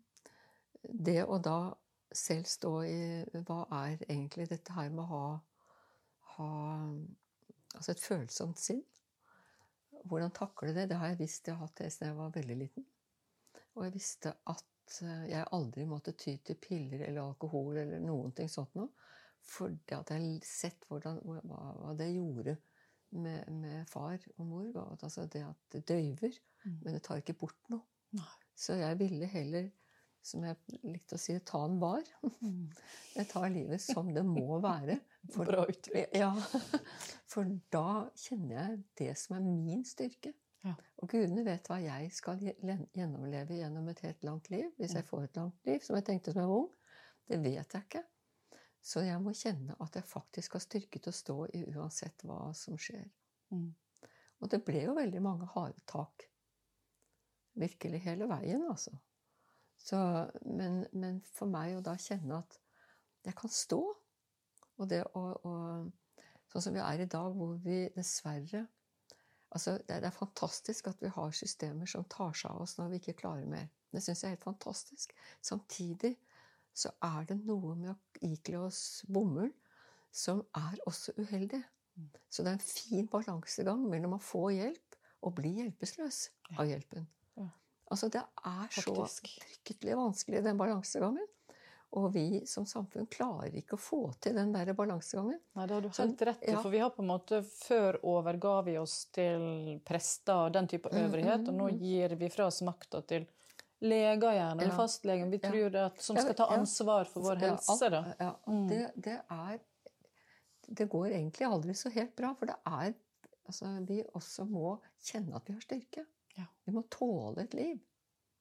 det å da selv stå i, hva er egentlig dette her med å ha, ha altså et følsomt sinn? Hvordan takle det? Det har jeg visst jeg har hatt det siden jeg var veldig liten. Og jeg visste at jeg aldri måtte ty til piller eller alkohol eller noen ting sånt nå. For det at jeg har sett hvordan, hva, hva det gjorde med, med far og mor. Altså det at det døyver, mm. men det tar ikke bort noe. Nei. Så jeg ville heller, som jeg likte å si, ta en bar. Mm. Jeg tar livet som det må være. For, Bra uttrykk. Ja, for da kjenner jeg det som er min styrke. Ja. Og gudene vet hva jeg skal gjennomleve gjennom et helt langt liv. Hvis jeg får et langt liv, som jeg tenkte som jeg var ung. Det vet jeg ikke. Så jeg må kjenne at jeg faktisk har styrke til å stå i uansett hva som skjer. Mm. Og det ble jo veldig mange harde tak. Virkelig hele veien, altså. Så, men, men for meg å da kjenne at jeg kan stå, og det å, og, sånn som vi er i dag, hvor vi dessverre altså, det, er, det er fantastisk at vi har systemer som tar seg av oss når vi ikke klarer mer. Det synes jeg er helt fantastisk. Samtidig så er det noe med å ikle oss bomull som er også uheldig. Så det er en fin balansegang mellom å få hjelp og bli hjelpeløs av hjelpen. Ja. Altså, det er faktisk så fryktelig vanskelig, den balansegangen. Og vi som samfunn klarer ikke å få til den der balansegangen. Nei, det har du helt rett i, ja. For vi har på en måte, før overga vi oss til prester og den type øvrighet, mm, mm, og nå gir vi fra oss makta til leger gjerne, eller ja. fastlegen. Vi tror det at, som skal ta ansvar for vår ja, helse. Da. Ja, mm. det, det er, det går egentlig aldri så helt bra, for det er, altså, vi også må kjenne at vi har styrke. Ja. Vi må tåle et liv.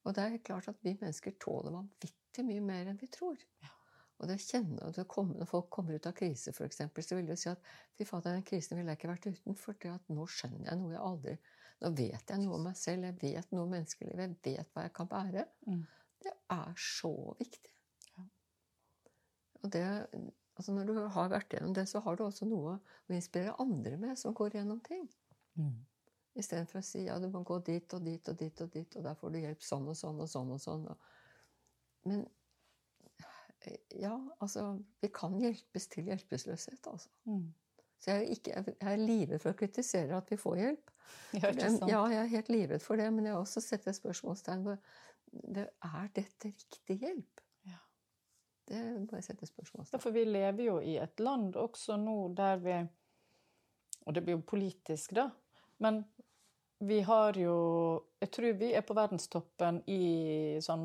Og det er klart at vi mennesker tåler vanvittig mye mer enn vi tror. Ja. Og det kjenner, og det kommer, når folk kommer ut av krise, for eksempel, så vil jeg si at fy fader, den krisen ville jeg ikke vært uten, for det at nå skjønner jeg noe jeg aldri, nå vet jeg noe om meg selv, jeg vet noe om menneskelivet, jeg vet hva jeg kan bære. Mm. Det er så viktig. Ja. Og det, altså når du har vært gjennom det, så har du også noe å inspirere andre med som går gjennom ting. Mm. I stedet for å si, ja, du må gå dit og dit og dit og dit, og der får du hjelp sånn og sånn og sånn og sånn. Men ja, altså, vi kan hjelpes til hjelpeløshet, altså. Mm. Så jeg er, ikke, jeg er livredd for å kritisere at vi får hjelp. Ja, ikke sant. Ja, jeg er helt livredd for det, men jeg har også sett et spørsmålstegn på, det, er dette riktig hjelp? Ja. Det må jeg sette spørsmålstegn. For vi lever jo i et land også nå der vi, og det blir jo politisk da, men vi har jo, jeg tror vi er på verdenstoppen i sånn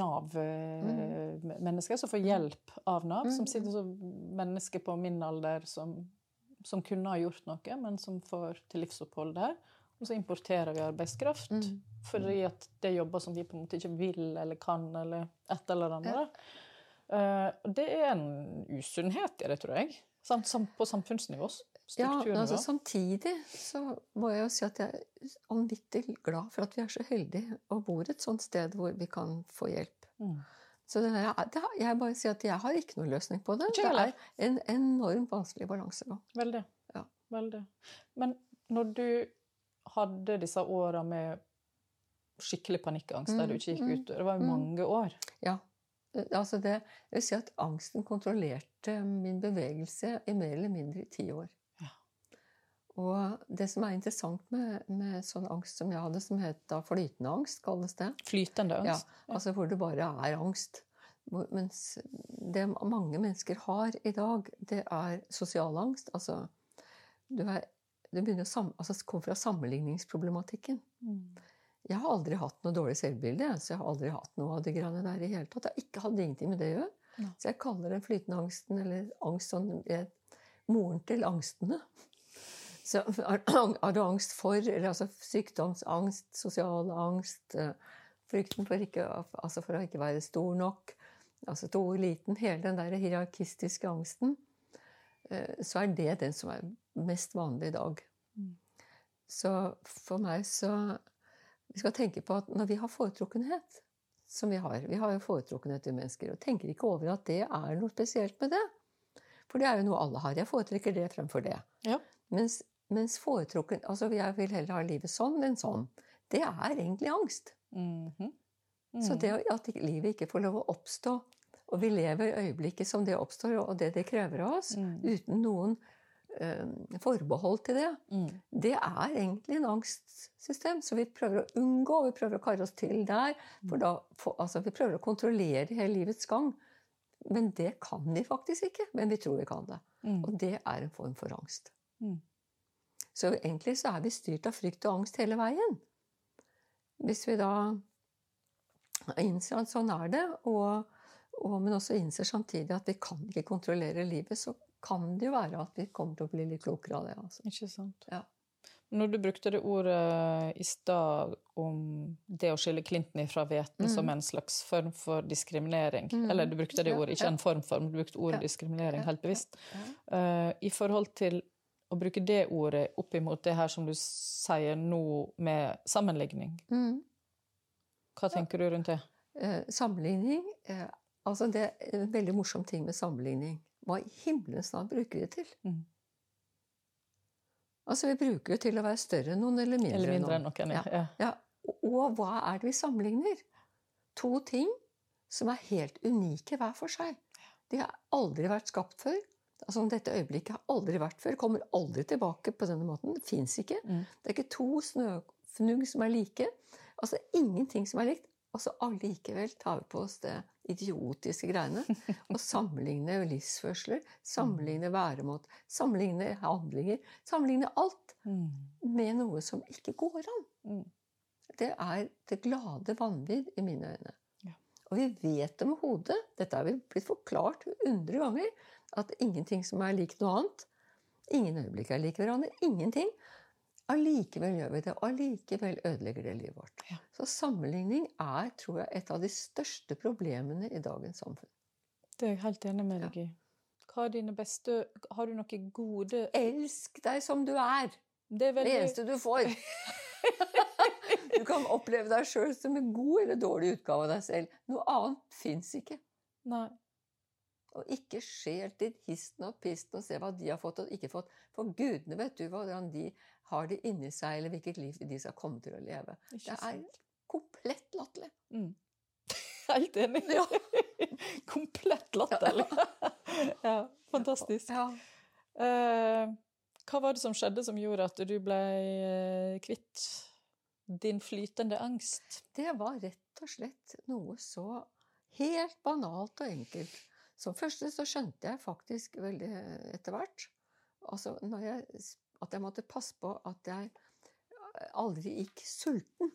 Nav-mennesker mm. som får hjelp av Nav, mm. som sitter som mennesker på min alder som, som kunne ha gjort noe, men som får til livsopphold der. Og så importerer vi arbeidskraft, mm. fordi at det er jobber som vi på en måte ikke vil eller kan, eller et eller annet. Ja. Uh, det er en usunnhet i det, tror jeg, samt på samfunnsnivå. Ja, altså samtidig så må jeg jo si at jeg er vanvittig glad for at vi er så heldige og bor et sånt sted hvor vi kan få hjelp. Mm. Så det her, det, jeg bare sier at jeg har ikke noen løsning på det. Det er en enormt vanskelig balanse nå. Veldig. Ja. Veldig. Men når du hadde disse årene med skikkelig panikkangst, mm, der du ikke gikk ut, det var jo mange mm. år. Ja. Altså det, jeg vil si at angsten kontrollerte min bevegelse i mer eller mindre i ti år. Og det som er interessant med, med sånn angst som jeg hadde, som heter flytende angst, kalles det. Flytende angst? Ja, altså hvor det bare er angst. Mens det mange mennesker har i dag, det er sosial angst. Altså, du, er, du begynner å sam, altså, kommer fra sammenligningsproblematikken. Mm. Jeg har aldri hatt noe dårlig selvbilde, så jeg har aldri hatt noe av det greiene der i hele tatt. Jeg ikke hadde ingenting med det å gjøre. Ja. Så jeg kaller den flytende angsten, eller angst, sånn, moren til angstene. Så har du angst for, eller altså sykdomsangst, sosial angst, frykten for, ikke, altså for å ikke være stor nok, altså stor, liten, hele den der hierarkistiske angsten, så er det den som er mest vanlig i dag. Mm. Så for meg så, vi skal tenke på at når vi har foretrukkenhet, som vi har, vi har jo foretrukkenhet i mennesker, og tenker ikke over at det er noe spesielt med det. For det er jo noe alle har. Jeg foretrekker det fremfor det. Ja. Mens Mens foretrukken, altså jeg vil heller ha livet sånn enn sånn, det er egentlig angst. Mm-hmm. Mm. Så det at livet ikke får lov å oppstå, og vi lever øyeblikket som det oppstår, og det det krever av oss, mm. uten noen uh, forbehold til det, mm. det er egentlig en angstsystem. Så vi prøver å unngå, vi prøver å karre oss til der, for da, for, altså vi prøver å kontrollere hele livets gang. Men det kan vi faktisk ikke, men vi tror vi kan det. Mm. Og det er en form for angst. Mm. Så egentlig så er vi styrt av frykt og angst hele veien. Hvis vi da innser at sånn er det, og, og, men også innser samtidig at vi kan ikke kontrollere livet, så kan det jo være at vi kommer til å bli litt klokere av det. Altså. Ikke sant. Ja. Når du brukte det ordet i stad om det å skille Clinton fra hveten mm. som en slags form for diskriminering, mm. eller du brukte det ordet, ikke ja. en form for, men du brukte ordet ja. diskriminering helt bevisst, ja. Ja. Uh, i forhold til å bruke det ordet opp imot det her som du sier nå med sammenligning. Mm. Hva tenker ja. du rundt det? Eh, sammenligning, eh, altså det er en veldig morsom ting med sammenligning. Hva i himmelens navn bruker vi det til? Mm. Altså vi bruker det til å være større enn noen eller mindre, eller mindre enn noen. Ja. Ja. Ja. Og hva er det vi sammenligner? To ting som er helt unike hver for seg. De har aldri vært skapt før. Altså dette øyeblikket har aldri vært før, kommer aldri tilbake på denne måten. Det finnes ikke. Mm. Det er ikke to snøfnugg som er like. Altså ingenting som er likt. Og så allikevel tar vi på oss det idiotiske greiene. Og sammenligne livsførsler, sammenligne væremåte, sammenligne handlinger, sammenligne alt med noe som ikke går an. Mm. Det er det glade vanvidd i mine øyne. Ja. Og vi vet det med hodet. Dette har vi blitt forklart hundre ganger. At ingenting som er lik noe annet, ingen øyeblikk er lik hverandre, ingenting allikevel gjør vi det, og allikevel ødelegger det livet vårt. Ja. Så sammenligning er, tror jeg, et av de største problemene i dagens samfunn. Det er jeg helt enig med deg i. Hva er dine beste, har du noen gode... Elsk deg som du er. Det er Det veldig... eneste du får. Du kan oppleve deg selv som en god eller dårlig utgave av deg selv. Noe annet finnes ikke. Nei. Og ikke skjel til histen og pisten og se hva de har fått og ikke fått. For gudene vet du hvordan de har det inni seg, eller hvilket liv de skal komme til å leve. Ikke Det er sant. komplett latterlig. Mm. Helt enig. Ja. Komplett latterlig. Ja, fantastisk. Ja. Eh, hva var det som skjedde som gjorde at du ble eh, kvitt din flytende angst? Det var rett og slett noe så helt banalt og enkelt. Som første så skjønte jeg faktisk veldig etter hvert, altså når jeg, at jeg måtte passe på at jeg aldri gikk sulten.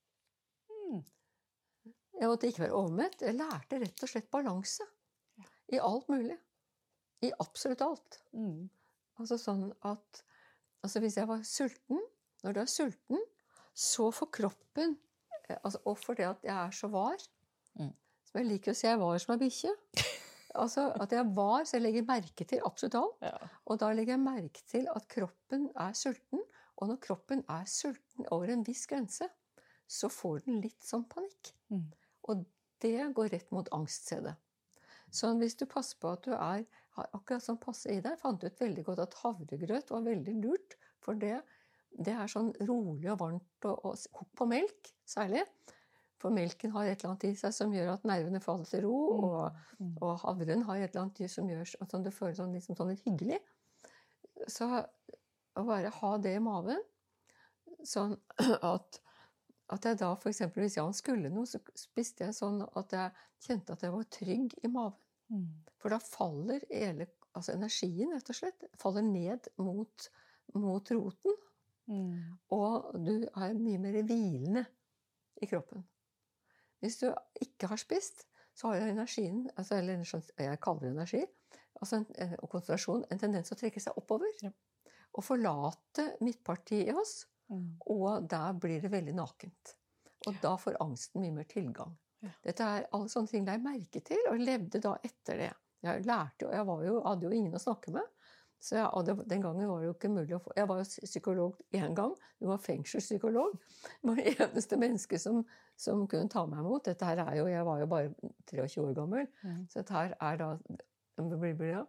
Mm. Jeg måtte ikke være overmett. Jeg lærte rett og slett balanse. Ja. I alt mulig. I absolutt alt. Mm. Altså sånn at, altså hvis jeg var sulten, når du er sulten, så får kroppen, altså, og for det at jeg er så var, Mm. som jeg liker å si, jeg var som en bikkje. Altså at jeg var, så jeg legger merke til absolutt alt. Ja. Og da legger jeg merke til at kroppen er sulten, og når kroppen er sulten over en viss grense, så får den litt sånn panikk. Mm. Og det går rett mot angst, se det. Så hvis du passer på at du er, har akkurat sånn passe i deg, fant ut veldig godt at havregrøt var veldig lurt, for det, det er sånn rolig og varmt, og, og kokt på melk, særlig. For melken har et eller annet i seg som gjør at nervene faller til ro, Mm. og, Mm. og havren har et eller annet i som gjør sånn du føler sånn, liksom sånn litt hyggelig. Så å bare ha det i maven, sånn at, at jeg da, for eksempel hvis Jan skulle noe, så spiste jeg sånn at jeg kjente at jeg var trygg i maven. Mm. For da faller hele, altså energien rett og slett, faller ned mot, mot roten, Mm. og du er mye mer hvilende i kroppen. Hvis du ikke har spist, så har jo energien, altså, eller jeg kaller det energi, altså en, og konsentrasjon, en tendens til å trekke seg oppover, Ja. og forlate midtpartiet i oss, Mm. og der blir det veldig nakent. Og da får angsten mye mer tilgang. Ja. Dette er alle sånne ting la jeg merke til, og levde da etter det. Jeg lærte jo, jeg var jo, hadde jo ingen å snakke med, så jeg, og det, den gangen var det jo ikke mulig å få, jeg var jo psykolog en gang, jeg var fengselspsykolog, jeg var det eneste menneske som, som kunne ta meg imot. Dette her er jo, jeg var jo bare treogtjue år gammel, Mm. så dette her er da, det blir det,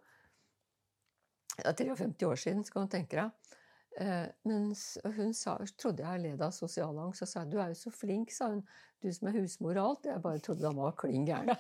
ja, femti år siden, så kan du tenke deg. Eh, mens hun sa, trodde jeg led av sosial angst, og sa, du er jo så flink, sa hun, du som er husmor og alt. Jeg bare trodde dama var kling gæren.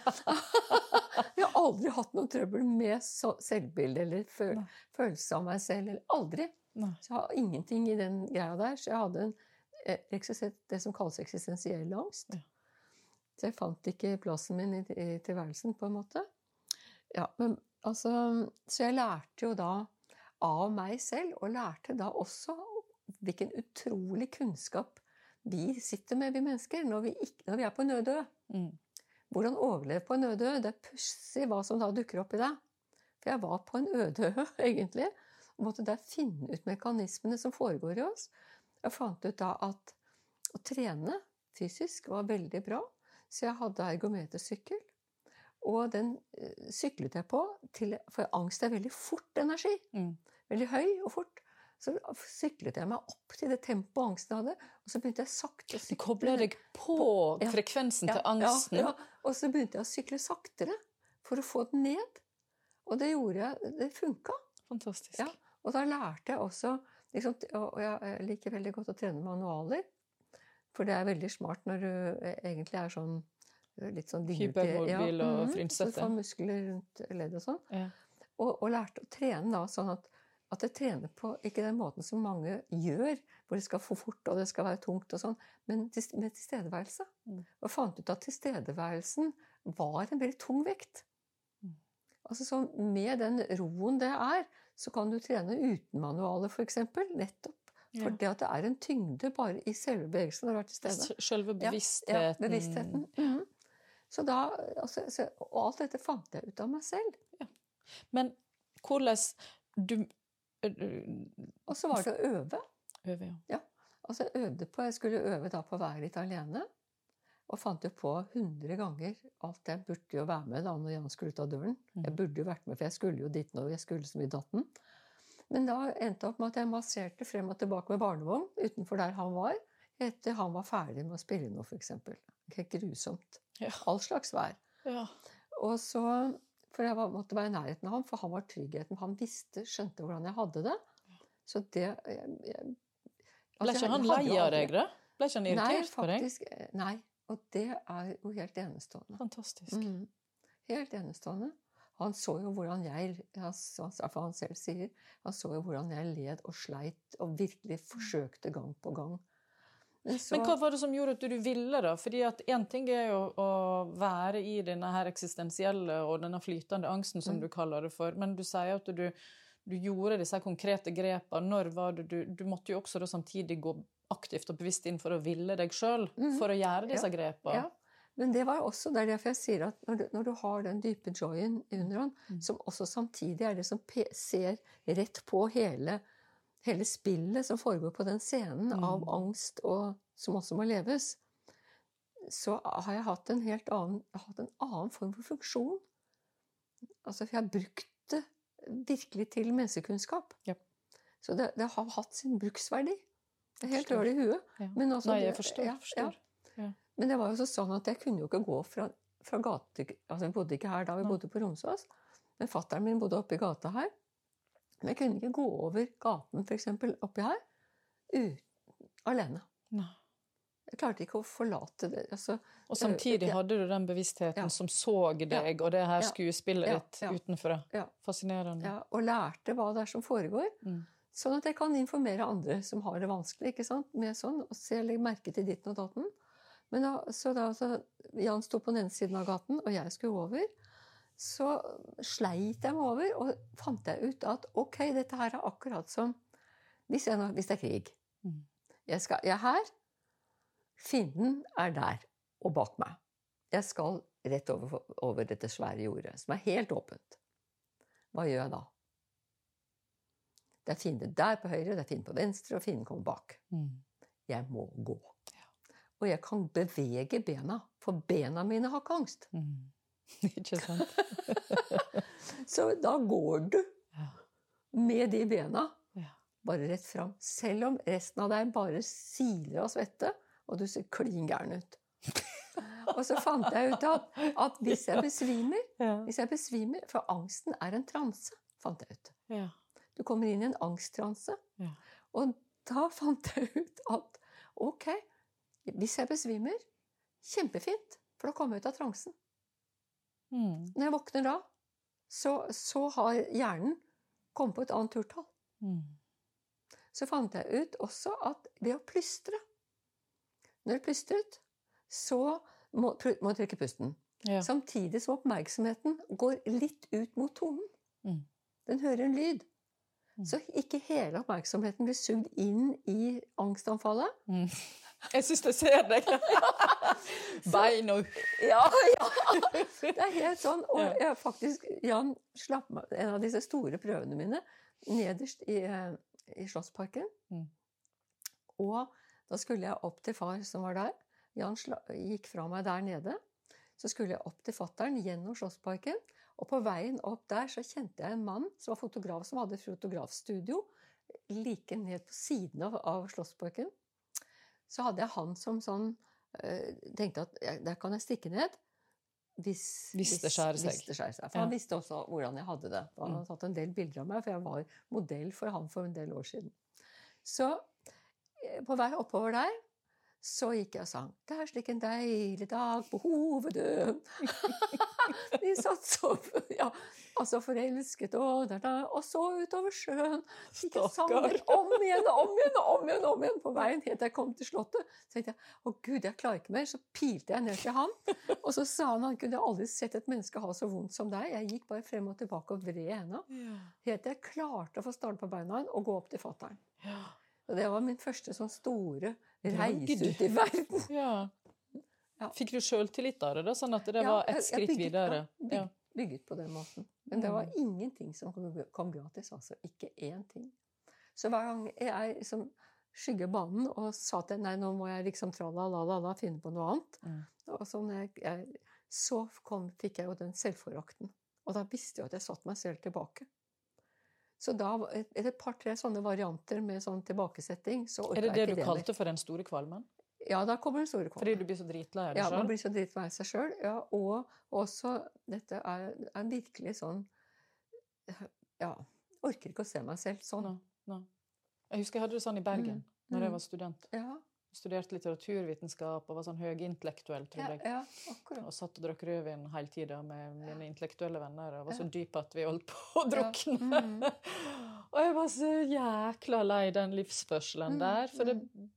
Jeg har aldri hatt noe trøbbel med så, selvbilde eller føl, Nei. følelse av meg selv, eller aldri. Nei. Så jeg har ingenting i den greia der, så jeg hadde en, eh, det som kalles eksistensiell angst. Ja. Så jeg fant ikke plassen min i, i tilværelsen, på en måte. Ja, men altså, så jeg lærte jo da av meg selv, og lærte da også hvilken utrolig kunnskap vi sitter med, vi mennesker, når vi, ikke, når vi er på en øde ø. Mm. Hvordan overleve på en øde ø? Det er pussig hva som da dukker opp i deg. For jeg var på en øde ø, egentlig, og måtte der finne ut mekanismene som foregår i oss. Jeg fant ut da at å trene fysisk var veldig bra, så jeg hadde ergometersykkel, og den uh, syklet jeg på, til, for angst er veldig fort energi, Mm. veldig høy og fort. Så syklet jeg meg opp til det tempoet angsten hadde, og så begynte jeg sakte å Du sykle. kobler deg på Ja. frekvensen Ja, til angsten. Ja, ja. Og så begynte jeg å sykle saktere for å få den ned. Og det gjorde jeg, det funka. Fantastisk. Ja. Og da lærte jeg også, liksom, og jeg liker veldig godt å trene manualer, for det er veldig smart når du egentlig er sånn, litt sånn dingete. Hypermobil ja, og mhm, frynsete. Så du får muskler rundt ledd og sånn. Ja. Og, og lærte å trene da, sånn at, at jeg trener på, ikke den måten som mange gjør, hvor det skal få fort, og det skal være tungt og sånn, men til, med tilstedeværelse. Mm. Og fant ut at tilstedeværelsen var en veldig tung vekt. Mm. Altså så med den roen det er, så kan du trene uten manualer, for eksempel, nettopp. Ja. For det at det er en tyngde bare i selve bevegelsen å være til stede. Selve Ja, bevisstheten. ja, bevisstheten. Mhm. Så da, altså, så, og alt dette fant jeg ut av meg selv. Men hvordan du Og så var det å øve. Øve, ja. Ja, altså jeg øvde på, jeg skulle øve da på å være litt alene, og fant jo på hundre ganger alt jeg burde jo være med da når Jan skulle ut av døren. Jeg burde jo vært med, for jeg skulle jo dit når jeg skulle så mye datten. Men da endte jeg opp med at jeg masserte frem og tilbake med barnevogn utenfor der han var, etter han var ferdig med å spille noe, for eksempel. Helt grusomt. Ja. All slags vær. Ja. Og så, for jeg var, måtte være i nærheten av ham, for han var tryggheten. Han visste, skjønte hvordan jeg hadde det. Så det... Jeg, jeg, Ble ikke han lei av deg, da? Ble ikke han irritert på deg? Nei, faktisk, nei. Og det er jo helt enestående. Fantastisk. Mm. Helt enestående. Han så jo hvordan jeg, for han selv sier, han så jo hvordan jeg led og sleit og virkelig forsøkte gang på gang. Men, så, Men hva var det som gjorde at du ville da? Fordi at en ting er jo å være i denne her eksistensielle og denne flytende angsten som mm. du kaller det for, men du sier at du, du gjorde disse konkrete grepene. Når var det du, du måtte jo også da samtidig gå aktivt og bevisst inn for å ville deg selv, mm. for å gjøre disse ja, grepene. Ja. Men det var også det er derfor jeg sier at når du, når du har den dype joyen i underhånd, mm. som også samtidig er det som ser rett på hele, hele spillet som foregår på den scenen mm. av angst og, som også må leves, så har jeg hatt en helt annen, hatt en annen form for funksjon. Altså, for jeg har brukt det virkelig til menneskekunnskap. Ja. Så det, det har hatt sin bruksverdi. Det er helt rør i huet. Ja. Men også, Nei, jeg forstår. Ja, forstår. Ja. Ja. Men det var jo sånn at jeg kunne jo ikke gå fra, fra gate... Altså, vi bodde ikke her da, vi bodde på Romsås. Men fatteren min bodde oppe i gata her. Men jeg kunne ikke gå over gaten, for eksempel, oppi her, ut, alene. Nei. Jeg klarte ikke å forlate det. Altså, og samtidig jeg, hadde du den bevisstheten ja. som så deg, ja. og det her skuespillet ja. ditt ja. utenfor. Ja. Fascinerende. Ja, og lærte hva det er som foregår. Mm. Sånn at jeg kan informere andre som har det vanskelig, ikke sant? Med sånn, og se, legge merke til ditten og datten. Men da, så da så Jan stod på den ene siden av gaten, og jeg skulle over, så sleit jeg meg over, og fant jeg ut at, ok, dette her er akkurat som, hvis, jeg, hvis det er krig. Mm. Jeg, skal, jeg er her, fienden er der, og bak meg. Jeg skal rett over, over dette svære jordet, som er helt åpent. Hva gjør jeg da? Det er fienden der på høyre, det er fienden på venstre, og fienden kommer bak. Mm. Jeg må gå. Ja. Og jeg kan bevege bena, for bena mine har ikke angst. Mm. Ikke sant? Så da går du ja. med de bena, ja. bare rett fram. Selv om resten av deg bare siler av svette, og du ser klin gæren ut. Og så fant jeg ut at, at hvis jeg besvimer, ja. hvis jeg besvimer, for angsten er en transe, fant jeg ut. Ja. Du kommer inn i en angsttranse. Ja. Og da fant jeg ut at, ok, hvis jeg besvimer, kjempefint, for da kommer jeg ut av transen. Mm. Når jeg våkner da, så, så har hjernen kommet på et annet turtall. Mm. Så fant jeg ut også at ved å plystre, når du plystret, så må, må du trekke pusten. Ja. Samtidig som oppmerksomheten går litt ut mot tonen. Mm. Den hører en lyd. Mm. Så ikke hele oppmerksomheten blir sugd inn i angstanfallet. Mm. Jeg synes jeg ser deg. Bein og... Ja, ja. Det er helt sånn. Og jeg faktisk, Jan slapp meg en av disse store prøvene mine nederst i, i Slottsparken. Mm. Og da skulle jeg opp til far som var der. Jan gikk fra meg der nede. Så skulle jeg opp til fatteren gjennom Slottsparken. Og på veien opp der så kjente jeg en mann som var fotograf, som hadde fotografstudio like ned på siden av, av Slottsparken. Så hadde jeg han som sånn, øh, tenkte at ja, der kan jeg stikke ned. Hvis, hvis det skjærer seg. Hvis det skjærer seg. For ja. Han visste også hvordan jeg hadde det. Han hadde tatt en del bilder av meg, for jeg var modell for han for en del år siden. Så på vei oppover der, så gikk jeg og sang. Det er slik en deilig dag på hoveddøren. De satt så, ja, altså forelsket, og, der, der, og så utover sjøen. Gikk jeg sang det om igjen, om igjen, om igjen, om igjen, på veien helt jeg kom til slottet. Så tenkte jeg, å Gud, jeg klarer ikke mer. Så pilte jeg ned til han, og så sa han, han kunne aldri sett et menneske ha så vondt som deg. Jeg gikk bare frem og tilbake og vred henne. Helt jeg klarte å få starte på beina og gå opp til fatteren. Ja. Og det var min første sånn store reise ut i verden. Ja. Ja. Fikk du selvtillit av det da, sånn at det ja, var et skritt bygget, videre? Ja, bygget, ja. bygget på den måten. Men det var ingenting som kom gratis, altså. Ikke én ting. Så hver gang jeg liksom skygge banen og sa til nei, nå må jeg liksom tra-la-la-la finne på noe annet. Mm. Og så, når jeg, jeg, så kom, fikk jeg jo den selvforakten. Og da visste jeg at jeg satt meg selv tilbake. Så da, etter et par-tre sånne varianter med sånn tilbakesetting, så orket jeg ikke det. Er det det du kalte for den store kvalmen? Ja, da kommer den store kvalmen. Fordi du blir så dritlei av det selv? Ja, selv? man blir så dritlei av seg selv. Ja, og også, dette er, er virkelig sånn, ja, orker ikke å se meg selv sånn. No, no. Jeg husker jeg hadde det sånn i Bergen, mm. når jeg var student. Ja. Studerte litteraturvitenskap og var sånn høyintellektuell, tror jeg. Ja, ja, akkurat. Og satt og drakk rødvin hele tiden med mine intellektuelle venner, og var så dyp at vi holdt på å drukne. Ja. Mm. Og jeg var så jækla lei den livsførselen mm. der, for det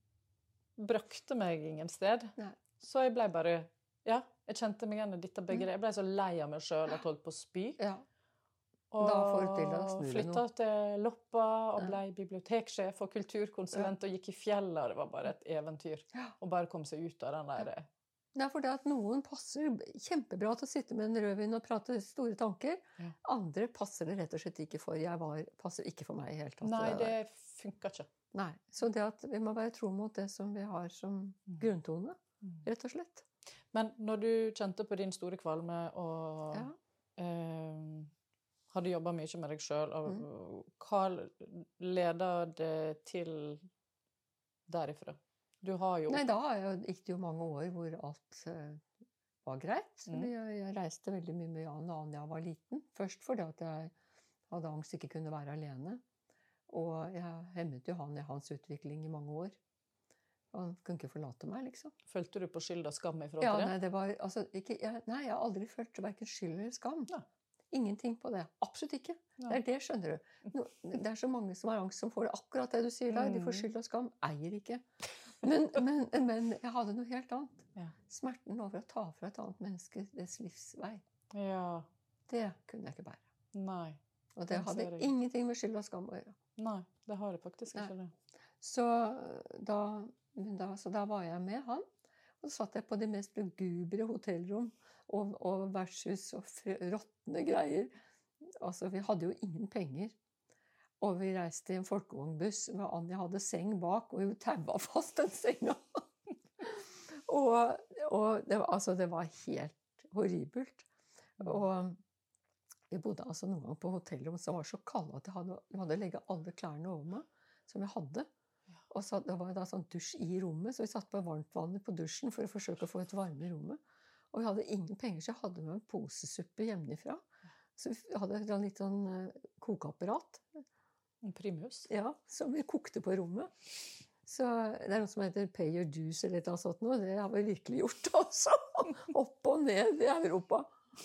brakte meg ingen sted. Nei. Så jeg ble bare, ja, jeg kjente meg igjen i dette begge. Jeg ble så lei av meg selv at jeg holdt på å spy. Ja. Og flyttet til Loppa og ble biblioteksjef og kulturkonsulent, ja. Og gikk i fjellet, og det var bare et eventyr. Ja. Og bare kom seg ut av den der. Ja. Det er fordi at noen passer kjempebra til å sitte med en rødvin og prate store tanker. Ja. Andre passer det rett og slett ikke for. Jeg var, passer ikke for meg i hele tatt. Nei, det, det funker ikke. Nei, så det at vi må være tro mot det som vi har som grunntone, rett og slett. Men når du kjente på din store kvalme og... Ja. Eh, hadde jobbet mye med deg selv, og mm. hva leder det til derifra? Du har jo... Nei, da gikk det jo mange år hvor alt uh, var greit. Mm. Jeg, jeg reiste veldig mye med Jan da jeg var liten. Først fordi at jeg hadde angst ikke kunne være alene. Og jeg hemmet jo han i hans utvikling i mange år. Han kunne ikke forlate meg, liksom. Følte du på skyld og skam i forhold ja, til det? Nei, det var, altså, ikke, jeg, nei, jeg har aldri følt hverken skyld eller skam. Ja. Ingenting på det. Absolutt ikke. Ja. Det er det, skjønner du. Det er så mange som har angst som får det akkurat det du sier der. De får skyld og skam. Eier ikke. Men, men, men jeg hadde noe helt annet. Ja. Smerten over å ta fra et annet menneske dets livsvei. Ja. Det kunne jeg ikke bære. Nei. Og det hadde ingenting med skyld og skam å gjøre. Nei, det har det faktisk ikke det. Så da, da, så da var jeg med han. Og så satt jeg på de mest lugubre hotellrom og, og vertshus og råtne greier. Altså, vi hadde jo ingen penger. Og vi reiste i en folkevognbuss hvor Anja hadde seng bak, og hun taua fast den senga. og og det, var, altså, det var helt horribelt. Og vi bodde altså noen gang på hotellrom som var så kalde at jeg hadde, jeg hadde legget alle klærne over meg som jeg hadde. Og så, det var da sånn dusj i rommet, så vi satt på varmtvannet på dusjen for å forsøke å få et varme i rommet. Og vi hadde ingen penger, så jeg hadde med en posesuppe hjemmefra. Så vi hadde et litt sånn uh, kokeapparat. En primus? Ja, som vi kokte på rommet. Så det er noe som heter pay your dues eller noe sånt nå. Det har vi virkelig gjort, altså. Opp og ned i Europa.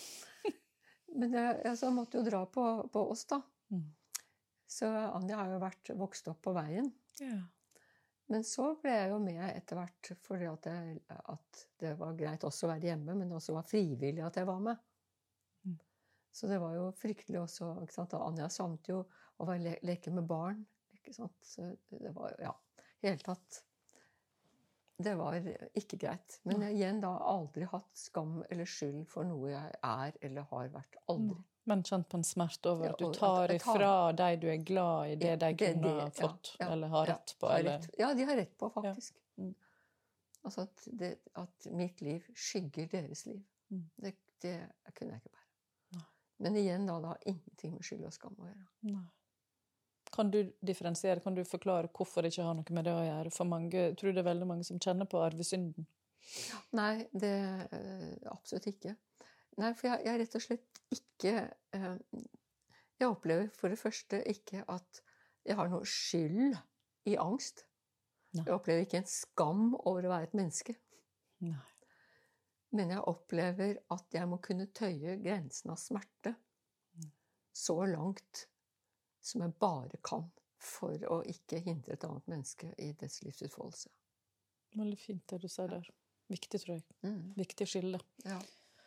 Men jeg, jeg måtte jo dra på, på oss, da. Mm. Så Anja har jo vært vokst opp på veien. Ja. Men så ble jeg jo med etter hvert, fordi at, jeg, at det var greit også å være hjemme, men også var frivillig at jeg var med. Mm. Så det var jo fryktelig også, ikke sant? Anja savnet jo å være le leke med barn, ikke sant? Så det var jo, ja, helt tatt, det var ikke greit. Men jeg igjen da aldri hatt skam eller skyld for noe jeg er eller har vært, aldri. Mm. Men kjent på en smerte over at du tar ifra deg du er glad i det de kunne ha fått, ja, ja, eller har rett på. Ja, eller... rett. Ja, de har rett på, faktisk. Ja. Mm. Altså at, det, at mitt liv skygger deres liv. Mm. Det, det kunne jeg ikke bære. Nei. Men igjen da, det har ingenting med skyld og skam å gjøre. Nei. Kan du differensiere, kan du forklare hvorfor det ikke har noe med det å gjøre? For mange, tror det er veldig mange som kjenner på arvesynden. Nei, det absolutt ikke. Nei, for jeg, jeg rett og slett ikke eh, Jeg opplever for det første ikke at jeg har noe skyld i angst. Nei. Jeg opplever ikke en skam over å være et menneske. Nei. Men jeg opplever at jeg må kunne tøye grensen av smerte mm. så langt som jeg bare kan for å ikke hindre et annet menneske i dets livsutfoldelse. Veldig fint det du sier der. Viktig, tror jeg. Mm. Viktig skille. Ja.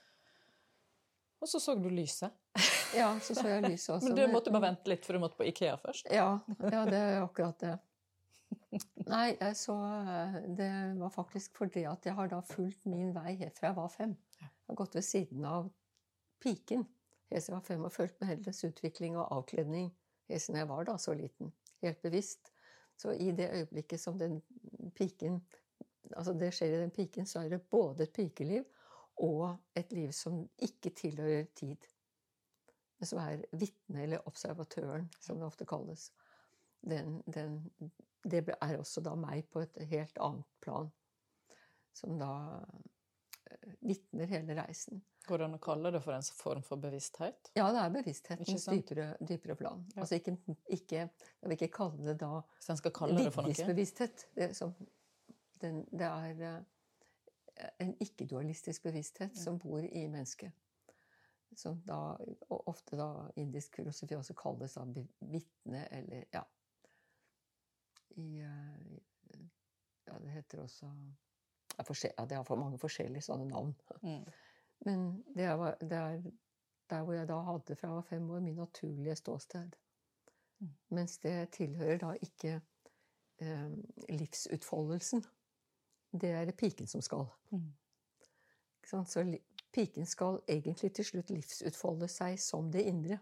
Og så så du lyset. Ja, så så jeg lyset også. Men du måtte bare vente litt, for du måtte på Ikea først. Ja, ja, det er akkurat det. Nei, jeg så, det var faktisk fordi at jeg har da fulgt min vei helt fra jeg var fem. Jeg har gått ved siden av piken. Helt siden jeg var fem og fulgt med hennes utvikling og avkledning. Helt siden jeg var da så liten. Helt bevisst. Så i det øyeblikket som den piken, altså det skjer i den piken, så er det både et pikeliv og et liv som ikke tilhører tid. Men som er vitne eller observatøren, som det ofte kalles. Den, den, det er også da meg på et helt annet plan, som da vitner hele reisen. Går det an å kalle det for en form for bevissthet? Ja, det er bevissthetens dypere, dypere plan. Ja. Altså ikke, ikke, jeg vil ikke kalle det da Hvis en skal kalle det for noe? Bevissthet. Det, som, den, det er uh, en ikke-dualistisk bevissthet ja. Som bor i mennesket. Som da, og ofte da indisk filosofi også kalles da vitne, eller ja. I, uh, ja, det heter også ja, det har for mange forskjellige sånne navn. Mm. Men det er, det er der hvor jeg da hadde fra jeg var fem år min naturlige ståsted. Mm. Mens det tilhører da ikke eh, livsutfoldelsen. Det er det piken som skal. Mm. Så piken skal egentlig til slutt livsutfolde seg som det indre.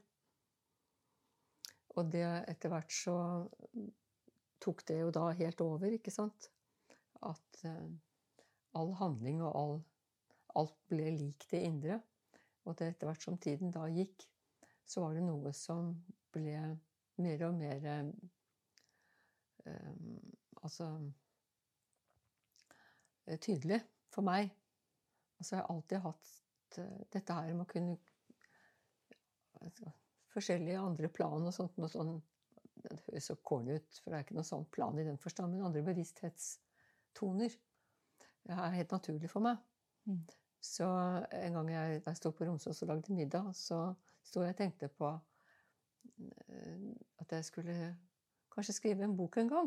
Og det etter hvert så tok det jo da helt over, ikke sant? At eh, all handling og all, alt ble lik det indre. Og det etter hvert som tiden da gikk, så var det noe som ble mer og mer eh, altså tydelig for meg. Altså jeg har alltid hatt dette her med å kunne forskjellige andre plan og sånt, noe sånn, det høres så corny ut, for det er ikke noe sånn plan i den forstand, men andre bevissthetstoner. Det er helt naturlig for meg. Mm. Så en gang jeg, jeg stod på Romsås og lagde middag, så stod jeg og tenkte på at jeg skulle kanskje skrive en bok en gang.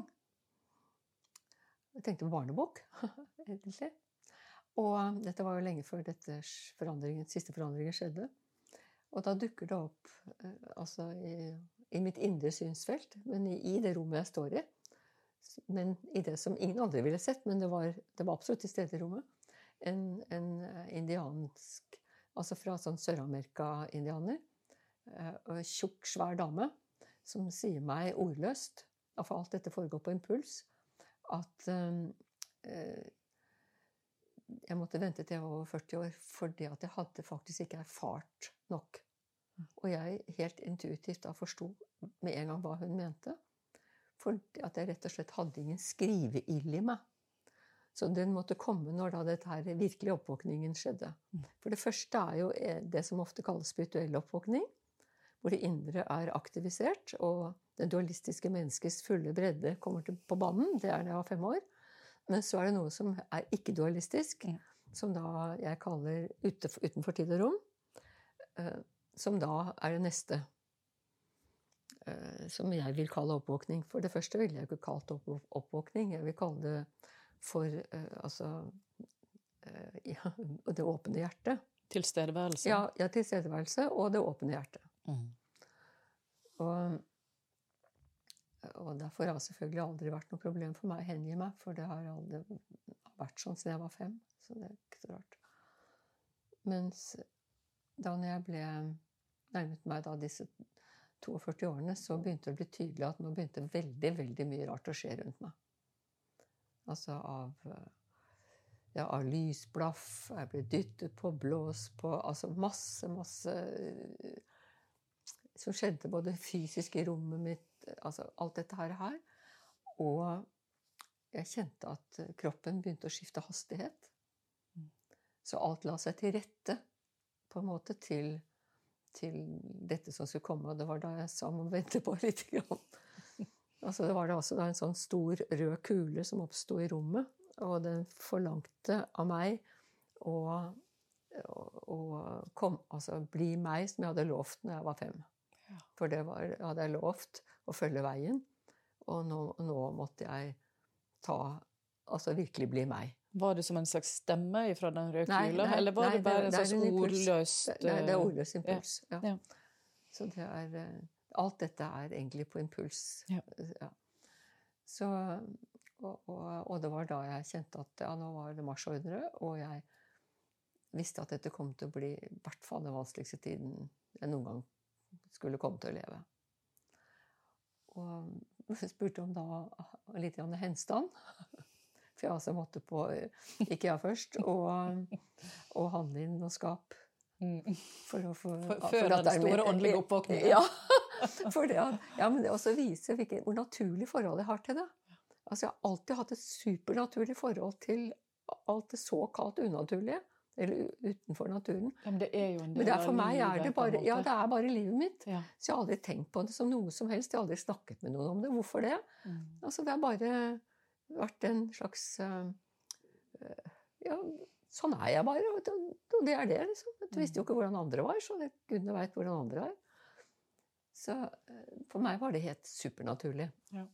Jeg tenkte på barnebok, egentlig. Og dette var jo lenge før dette forandringen, siste forandringen skjedde. Og da dukker det opp altså i, i mitt indre synsfelt, men i, i det rommet jeg står i, men i det som ingen andre ville sett, men det var, det var absolutt til stede i rommet, en, en indiansk, altså fra sånn Sør-Amerika-indianer, og tjukk, svær dame, som sier meg ordløst, og for alt dette foregår på impuls, at eh, jeg måtte vente til jeg var over førti år, fordi at jeg hadde faktisk ikke erfart nok. Og jeg helt intuitivt da forstod med en gang hva hun mente, for at jeg rett og slett hadde ingen skriveild i meg. Så den måtte komme når da dette her virkelig oppvåkningen skjedde. For det første er jo det som ofte kalles spirituell oppvåkning, hvor det indre er aktivisert, og det dualistiske menneskets fulle bredde kommer til på banen. Det er da jeg var fem år. Men så er det noe som er ikke-dualistisk, mm. som da jeg kaller utenfor tid og rom, som da er det neste. Som jeg vil kalle oppvåkning. For det første vil jeg ikke kalle det oppvåkning. Jeg vil kalle det for uh, altså uh, ja, det åpne hjertet. Tilstedeværelse. Ja, ja, tilstedeværelse og det åpne hjertet. Mm. Og, og derfor har det selvfølgelig aldri vært noe problem for meg å hengi meg, for det har aldri vært sånn siden jeg var fem. Så det er ikke så rart. Mens da når jeg ble nærmet meg da disse førti årene, så begynte det å bli tydelig at nå begynte veldig, veldig mye rart å skje rundt meg. Altså av, ja, av lysblaff, jeg ble dyttet på, blås på, altså masse, masse som skjedde både fysisk i rommet mitt, altså alt dette her her. Og jeg kjente at kroppen begynte å skifte hastighet. Så alt la seg til rette, på en måte, til til dette som skulle komme, og det var da jeg sa må vente på litt grann. Altså det var da også da en sånn stor rød kule som oppstod i rommet, og den forlangte av meg å, å, å kom, altså, bli meg som jeg hadde lovt når jeg var fem. Ja. For det var, hadde jeg lovt å følge veien, og nå, nå måtte jeg ta, altså virkelig bli meg. Var det som en slags stemme fra den røde kula? Nei, nei, eller var nei, det bare det, en slags en ordløst det, nei, det er ordløs impuls, ja. Ja. Ja. Så det er, alt dette er egentlig på impuls. Ja. Ja. Så, og, og, og det var da jeg kjente at ja, nå var det marsjordre, og jeg visste at dette kom til å bli i hvert fall den vanskeligste tiden jeg noen gang skulle komme til å leve. Og spurte om da litt grann henstand. For jeg altså måtte på IKEA først, og, og handle inn noe skap. Mm. For å få... For, før den store åndelige oppvåkningen. Ja, for det, ja, men det også viser hvilket, hvor naturlig forhold jeg har til det. Altså, jeg har alltid hatt et supernaturlig forhold til alt det såkalt unaturlige, eller utenfor naturen. Ja, men det er jo en del men det er, for av meg er det livet, bare, ja, det er bare livet mitt. Ja. Så jeg har aldri tenkt på det som noe som helst. Jeg har aldri snakket med noen om det. Hvorfor det? Mm. Altså, det har bare vært en slags uh, ja, sånn er jeg bare, og det er det, liksom. Jeg visste jo ikke hvordan andre var, så Gudene vet hvordan andre er. Så uh, for meg var det helt supernaturlig. Ja.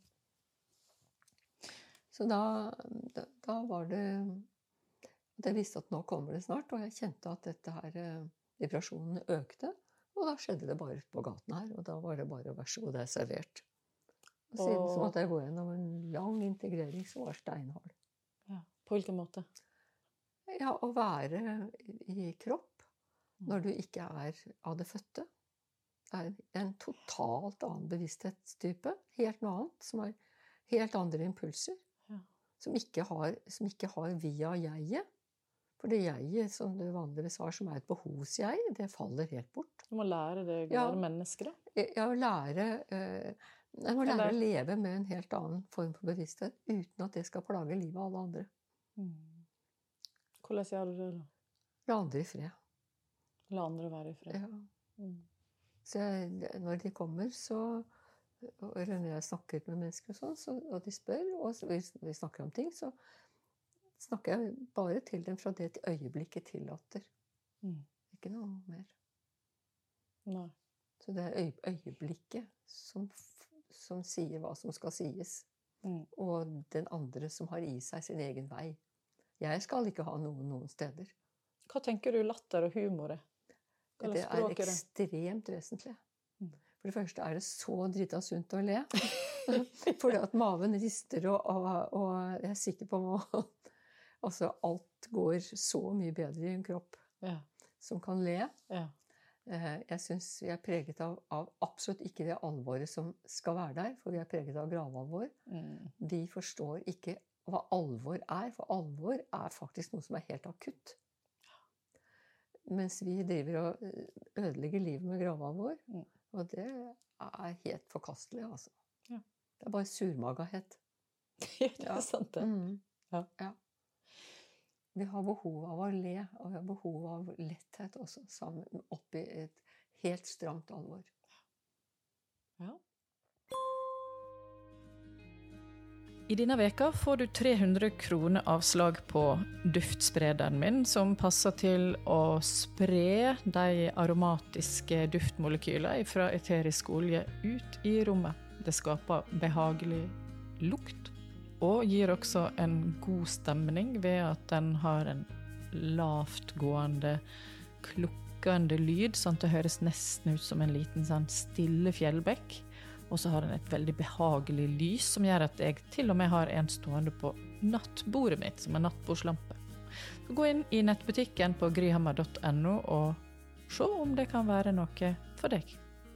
Så da, da, da var det Jeg visste at nå kommer det snart, og jeg kjente at dette her, vibrasjonen økte. Og da skjedde det bare ute på gaten her, og da var det bare vær så god, det er servert. Og siden så måtte jeg gå gjennom en lang integrering som var steinhard. Ja. På hvilken måte? Ja, å være i kropp når du ikke er av det fødte, er en totalt annen bevissthetstype. Helt noe annet, som har helt andre impulser. Som ikke, har, som ikke har via jeget. For det jeget som du vanligvis har, som er et behovsjeg, det faller helt bort. Du må lære deg å ja, være menneske, da? Ja, å lære, uh, jeg må lære Eller... å leve med en helt annen form for bevissthet, uten at det skal plage livet av alle andre. Mm. Hvordan gjør du det, da? La andre i fred. La andre være i fred. Ja. Mm. Så jeg, når de kommer, så... Eller når jeg snakker med mennesker og sånn, så, og de spør, og så, vi, vi snakker om ting, så snakker jeg bare til dem fra det øyeblikket tillater. Mm. Ikke noe mer. Nei. Så det er øy, øyeblikket som, som sier hva som skal sies. Mm. Og den andre som har i seg sin egen vei. Jeg skal ikke ha noen noen steder. Hva tenker du latter og humor er? Hva det er ekstremt vesentlig. Mm. For det første er det så drita sunt å le. Fordi at maven rister, og, og, og jeg er sikker på at altså, alt går så mye bedre i en kropp ja. Som kan le. Ja. Jeg synes vi er preget av, av absolutt ikke det alvoret som skal være der, for vi er preget av gravalvor. Mm. De forstår ikke hva alvor er, for alvor er faktisk noe som er helt akutt. Mens vi driver og ødelegger livet med gravalvor. Mm. Og det er helt forkastelig, altså. Ja. Det er bare surmagahet. Ja, det er sant det. Mm. Ja. Ja. Vi har behov av å le, og vi har behov av letthet også, sammen oppi et helt stramt alvor. Ja. I denne veka får du tre hundre kroner avslag på duftsprederen min, som passer til å spre de aromatiske duftmolekyler fra eterisk olje ut i rommet. Det skaper behagelig lukt, og gir også en god stemning ved at den har en lavtgående, klukkende lyd, sånn at det høres nesten ut som en liten sånn stille fjellbekk. Og så har den et veldig behagelig lys, som gjør at jeg til og med har en stående på nattbordet mitt, som en nattbordslampe. Så gå inn i nettbutikken på gryhammer punktum no og se om det kan være noe for deg.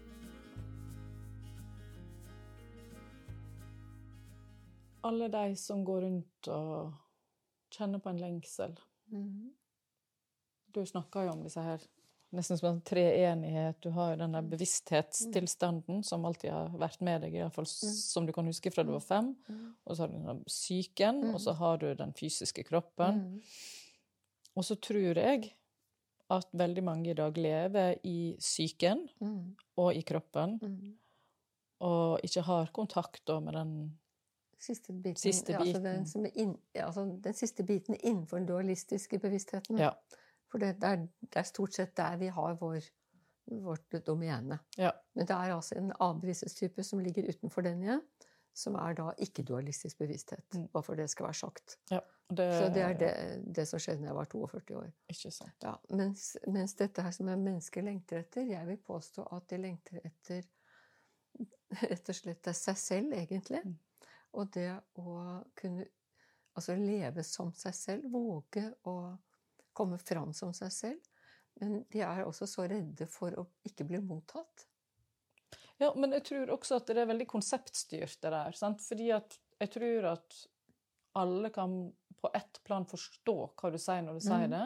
Alle de som går rundt og kjenner på en lengsel. Mm. Du snakker jo om disse her nesten som en treenighet. Du har jo denne bevissthetstilstanden som alltid har vært med deg, i hvert fall som du kan huske fra du var fem. Og så har du den psyken, og så har du den fysiske kroppen. Og så tror jeg at veldig mange i dag lever i psyken og i kroppen, og ikke har kontakt da med den siste biten. Siste biten. Ja, altså den, som er inn, ja, altså den siste biten innenfor den dualistiske bevisstheten. Ja. For det, det, er, det er stort sett der vi har vår, vårt domene. Ja. Men det er altså en annen bevissthetstype som ligger utenfor den igjen, som er da ikke-dualistisk bevissthet. Mm. Bare for det skal være sagt. Ja, det, Så det er det, det som skjedde da jeg var toogførti år. Ikke sant. Ja, mens, mens dette her som mennesker lengter etter, jeg vil påstå at de lengter etter rett og slett seg selv, egentlig. Mm. Og det å kunne altså leve som seg selv, våge å komme fram som seg selv, men de er også så redde for å ikke bli mottatt. Ja, men jeg tror også at det er veldig konseptstyrt det der, sant? Fordi at jeg tror at alle kan på ett plan forstå hva du sier når du sier Mm. det,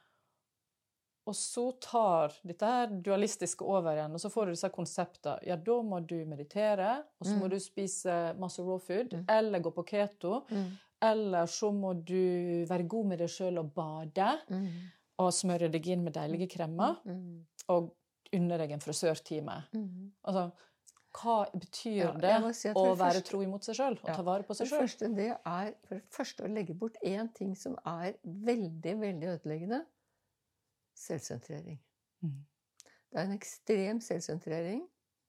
og så tar dette her dualistiske over igjen, og så får du disse konseptene. Ja, da må du meditere, og så må Mm. du spise masse raw food, Mm. eller gå på keto, Mm. eller så må du være god med deg selv og bade, Mm. og smøre deg inn med deilige kremmer, Mm. og unne deg en frisørtime. Mm. Altså, hva betyr Ja, det jeg må si at å for det være første- tro imot seg selv, og Ja, ta vare på For seg det selv? første, det er for det første å legge bort én ting som er veldig, veldig ødeleggende. Selvsentrering. Mm. Det er en ekstrem selvsentrering.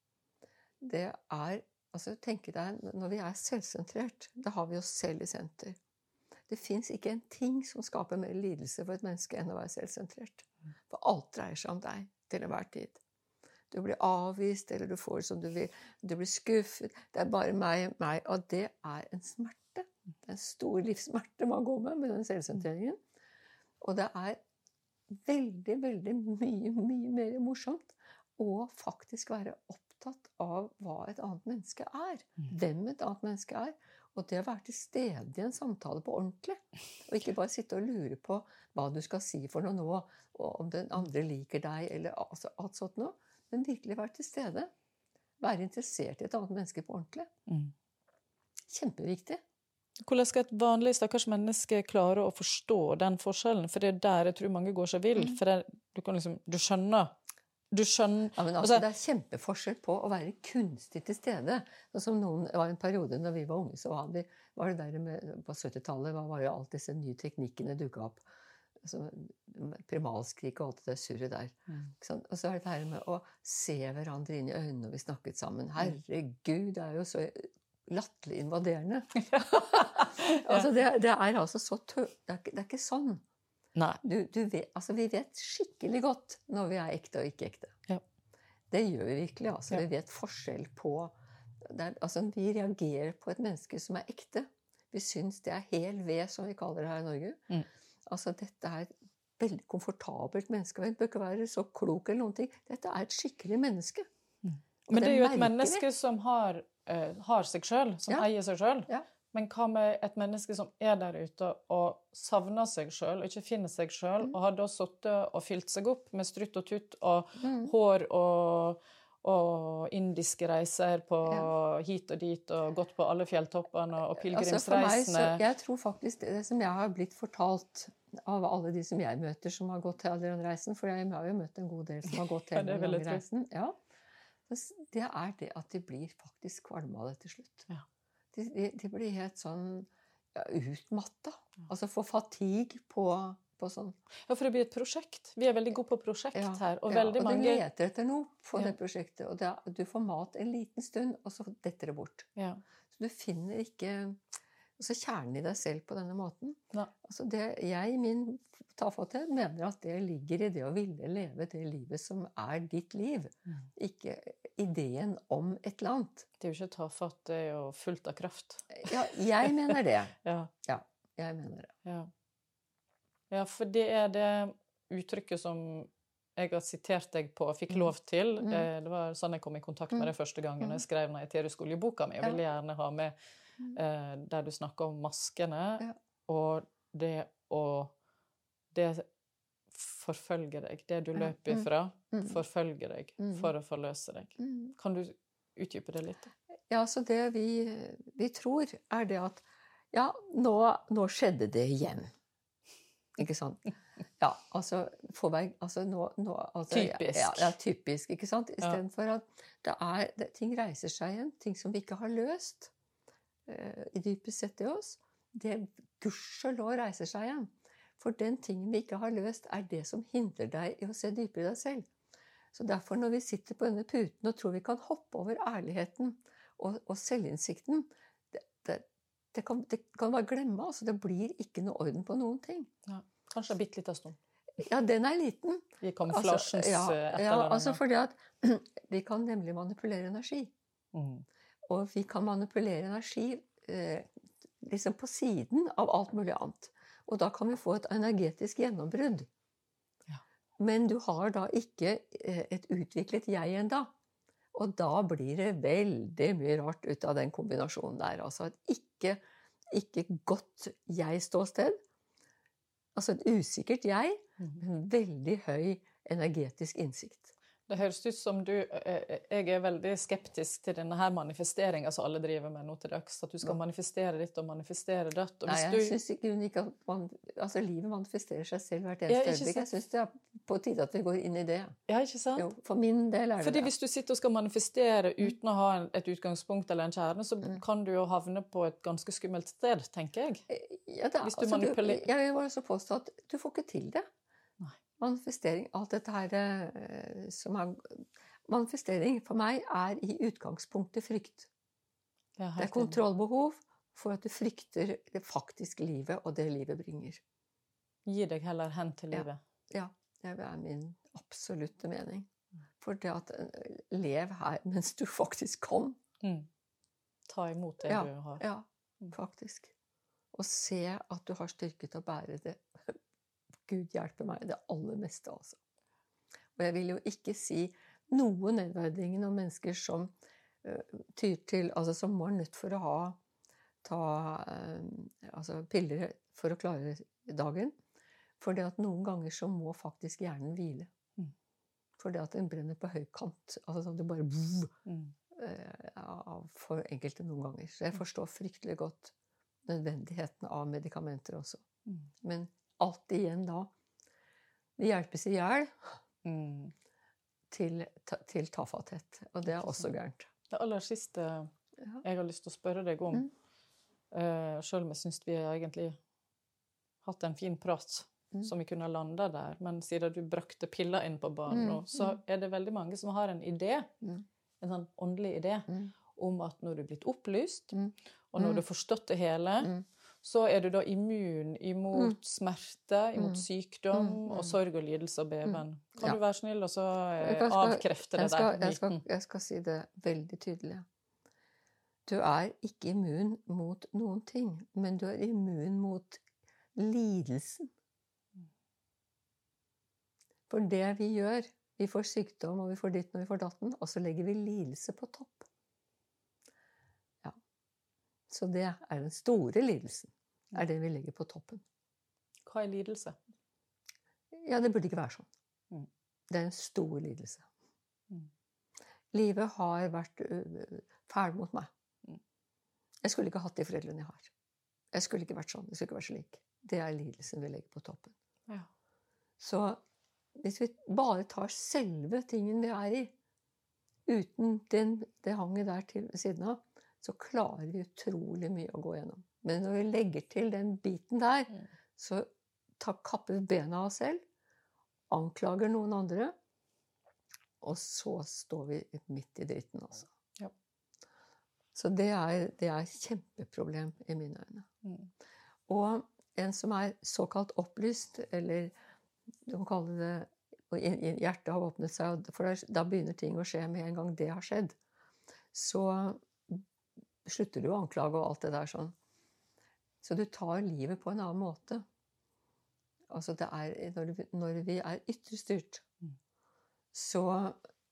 Det er, altså tenke deg, når vi er selvsentrert, da har vi oss selv i senter. Det fins ikke en ting som skaper mer lidelse for et menneske enn å være selvsentrert. For alt dreier seg om deg til enhver tid. Du blir avvist, eller du får det som du vil. Du blir skuffet. Det er bare meg, meg. Og det er en smerte. Det er en stor livssmerte man går med med den selvsentreringen. Og det er veldig, veldig mye, mye mer morsomt å faktisk være opptatt av hva et annet menneske er. Hvem et annet menneske er. Og det å være til stede i en samtale på ordentlig. Og ikke bare sitte og lure på hva du skal si for noe nå, og om den andre liker deg, eller altså, alt sånt noe. Men virkelig være til stede. Være interessert i et annet menneske på ordentlig. Mm. Kjempeviktig. Hvordan skal et vanlig stakkars menneske klare å forstå den forskjellen? For det er der jeg tror mange går seg vill. Mm. For det, du kan liksom, du skjønner. Du skjønner. Ja, men altså, det er kjempeforskjell på å være kunstig til stede. Sånn som noen, det var en periode når vi var unge, så var, vi, var det der med, på syttitallet var jo alt disse nye teknikkene dukket opp. Altså, primalskrik og alt det der surret der. Mm. Ikke sant? Og så er det det her med å se hverandre inn i øynene når vi snakket sammen. Herregud, det er jo så latterlig invaderende. altså, det, det er altså så tø... Det er, ikke- det er ikke sånn. Nei. Du, du vet, altså, vi vet skikkelig godt når vi er ekte og ikke ekte. Ja. Det gjør vi virkelig. Altså. Ja. Vi vet forskjell på det er, altså, vi reagerer på et menneske som er ekte. Vi syns det er hel ved, som vi kaller det her i Norge. Mm. Altså, dette er et veldig komfortabelt menneske. Det bør ikke være så klok eller noen ting. Dette er et skikkelig menneske. Mm. Og Men det er jo et merker vi. menneske som har, uh, har seg selv, som Ja. eier seg selv. Ja. Men hva med et menneske som er der ute og savner seg selv, og ikke finner seg selv, Mm. og har da suttet og fylt seg opp med strutt og tutt og Mm. hår og, og indiske reiser på Ja. hit og dit, og gått på alle fjelltoppene og Altså, for meg så, pilegrimsreisene? jeg tror faktisk det, det som jeg har blitt fortalt av alle de som jeg møter som har gått til den reisen, for jeg har jo møtt en god del som har gått til Ja, det den vil jeg lange tro. reisen, ja, det er det at de blir faktisk kvalme av det til slutt. Ja. De, de, de blir helt sånn ja, utmatta. Altså får fatigue på, på sånn. Ja, for det blir et prosjekt. Vi er veldig gode på prosjekt Ja, her, og ja, veldig og du mange... leter etter noe på Ja. det prosjektet, og det, er- du får mat en liten stund, og så detter det bort. Ja. Så du finner ikke altså kjernen i deg selv på denne måten. Nei. Altså det, jeg i min tafatthet mener at det ligger i det å ville leve det livet som er ditt liv. Mm. Ikke ideen om et eller annet. Det er jo ikke tafatt, det er jo fullt av kraft. Ja, jeg mener det. Ja. Ja, jeg mener det. Ja. Ja, for det er det uttrykket som jeg har sitert deg på og fikk Mm. lov til. Mm. Eh, Det var sånn jeg kom i kontakt med Mm. det første gangen Mm. jeg skrev den eteriske oljeboka mi. Jeg Ja. ville gjerne ha med Mm. eh, der du snakker om maskene, Ja. og det å det forfølger deg. Det du Ja. løper Mm. ifra, Mm. forfølger deg Mm. for å forløse deg. Mm. Kan du utdype det litt? Ja, så det vi, vi tror er det at ja, nå, nå skjedde det igjen. Ikke sant? Ja, altså, få meg, altså, nå, nå, altså Typisk. Ja, ja, typisk, ikke sant? Ja. Istedenfor at det er, det, ting reiser seg igjen, ting som vi ikke har løst eh, i dypest sett i oss, det gudskjelov reiser seg igjen. For den tingen vi ikke har løst, er det som hindrer deg i å se dypere i deg selv. Så derfor når vi sitter på denne puten og tror vi kan hoppe over ærligheten og, og selvinnsikten, det, det, det, kan, det kan bare glemme, altså det blir ikke noe orden på noen ting. Ja. Kanskje en bitte liten stund. Ja, den er liten. I Altså, kamuflasjens ja, eh, ja, etterlønninger. altså fordi at vi kan nemlig manipulere energi. Mm. Og vi kan manipulere energi eh, liksom på siden av alt mulig annet. Og da kan vi få et energetisk gjennombrudd. Ja. Men du har da ikke eh, et utviklet jeg enda. Og da blir det veldig mye rart ut av den kombinasjonen der. Altså et ikke, ikke godt jeg-ståsted. Altså et usikkert jeg, men veldig høy energetisk innsikt. Det høres ut som du, jeg er veldig skeptisk til denne her manifesteringen som alle driver med nå til dags, at du skal manifestere ditt og manifestere dødt. Og Nei, jeg du... synes ikke, ikke at man, altså livet manifesterer seg selv hvert eneste øyeblikk. Jeg synes det er på tide at vi går inn i det. Ja, ikke sant? Jo, for min del er det Fordi det. hvis du sitter og skal manifestere uten å ha et utgangspunkt eller en kjerne, så Mm. kan du jo havne på et ganske skummelt sted, tenker jeg. Ja, det er, Hvis du altså, du, manipulerer- jeg vil også påstå at du får ikke til det. Nei. Manifestering, alt dette her eh, som er... Manifestering for meg er i utgangspunktet frykt. Det er, Det er kontrollbehov for at du frykter det faktiske livet og det livet bringer. Gi deg heller hen til Ja. livet. Ja, det er min absolutte mening. For det at eh, lev her mens du faktisk kan. Mm. Ta imot det Ja, du har. ja, faktisk. Og se at du har styrke til å bære det. Gud hjelpe meg, det aller meste altså. Og jeg vil jo ikke si noe nedverdigende om mennesker som uh, tyr til, altså som var nødt for å ha ta uh, altså piller for å klare dagen. For det at noen ganger så må faktisk hjernen hvile. Mm. For det at den brenner på høykant. Altså sånn det bare uh, Mm. for enkelte noen ganger. Så jeg forstår fryktelig godt nødvendigheten av medikamenter også. Mm. Men alt igjen da, det hjelpes i hjel Mm. til, ta, til tafatthet. Og det er også gærent. Det aller siste Ja. jeg har lyst til å spørre deg om, Mm. uh, selv om jeg synes vi har egentlig hatt en fin prat, Mm. som vi kunne lande der, men siden du brakte piller inn på banen Mm, nå, så mm. er det veldig mange som har en idé, Mm. en sånn åndelig idé, Mm. om at når du er blitt opplyst, Mm. og når Mm. du har forstått det hele, Mm. så er du da immun imot Mm. smerte, imot Mm. sykdom, Mm. og sorg og lidelse og beven. Kan Ja. du være snill og så eh, Jeg skal- avkrefte det jeg skal, der? jeg, skal, myten? jeg skal si det veldig tydelig. Du er ikke immun mot noen ting, men du er immun mot lidelsen. For det vi gjør, vi får sykdom, og vi får ditten og vi får datten, og så legger vi lidelse på topp. Ja. Så det er den store lidelsen, er det vi legger på toppen. Hva er lidelse? Ja, det burde ikke være sånn. Mm. Det er en stor lidelse. Mm. Livet har vært uh, fæl mot meg. Mm. Jeg skulle ikke hatt de foreldrene jeg har. Jeg skulle ikke vært sånn, jeg skulle ikke vært slik. Det er lidelsen vi legger på toppen. Ja. Så hvis vi bare tar selve tingen vi er i, uten den, det hanget der til siden av, så klarer vi utrolig mye å gå gjennom. Men når vi legger til den biten der, Mm. så ta, kapper vi bena av oss selv, anklager noen andre, og så står vi midt i dritten, altså. Ja. Så det er, det er et kjempeproblem i mine øyne. Mm. Og en som er såkalt opplyst, eller du kan kalle det, og hjertet har åpnet seg, for da begynner ting å skje med en gang det har skjedd, så slutter du å anklage og alt det der sånn. Så du tar livet på en annen måte. Altså det er, når vi, når vi er ytre styrt, Mm. så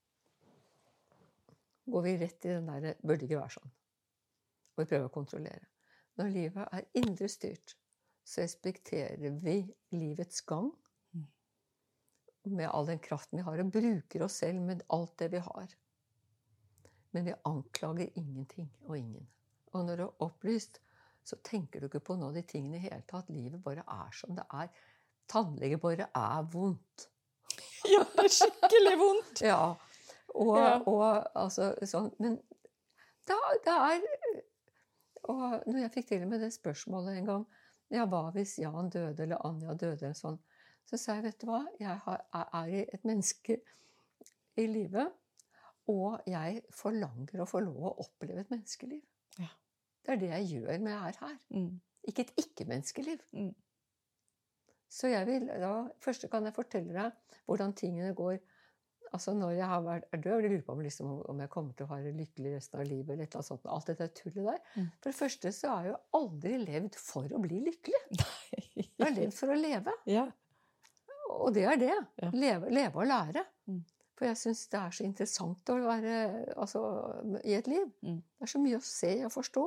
går vi rett i den der, burde ikke være sånn. Og vi prøver å kontrollere. Når livet er indre styrt, så respekterer vi livets gang, Mm. med all den kraften vi har, og bruker oss selv med alt det vi har. Men vi anklager ingenting og ingen. Og når du er opplyst, så tenker du ikke på noe av de tingene i hele tatt. Livet bare er som det er. Tannlege bare er vondt. Ja, det er skikkelig vondt! Ja. Og, Ja. og altså sånn. Men det, det er Og når jeg fikk til og med det spørsmålet en gang, ja, hva hvis Jan døde, eller Anja døde, eller sånn, så sa jeg, vet du hva, jeg har, er et menneske i livet, og jeg forlanger å få lov å oppleve et menneskeliv. Ja. Det er det jeg gjør når jeg er her. Mm. Ikke et ikke-menneskeliv. Mm. Så jeg vil, da, først kan jeg fortelle deg hvordan tingene går. Altså når jeg har vært, er død, jeg lurer på om, liksom, om jeg kommer til å være lykkelig resten av livet, eller et eller annet sånt. Alt dette tullet der. Mm. For det første så har jeg jo aldri levd for å bli lykkelig. Jeg har levd for å leve. Ja. Og det er det. Ja. Leve, leve og lære. Mm. For For jeg synes det er så interessant å være altså, i et liv. Mm. Det er så mye å se og forstå.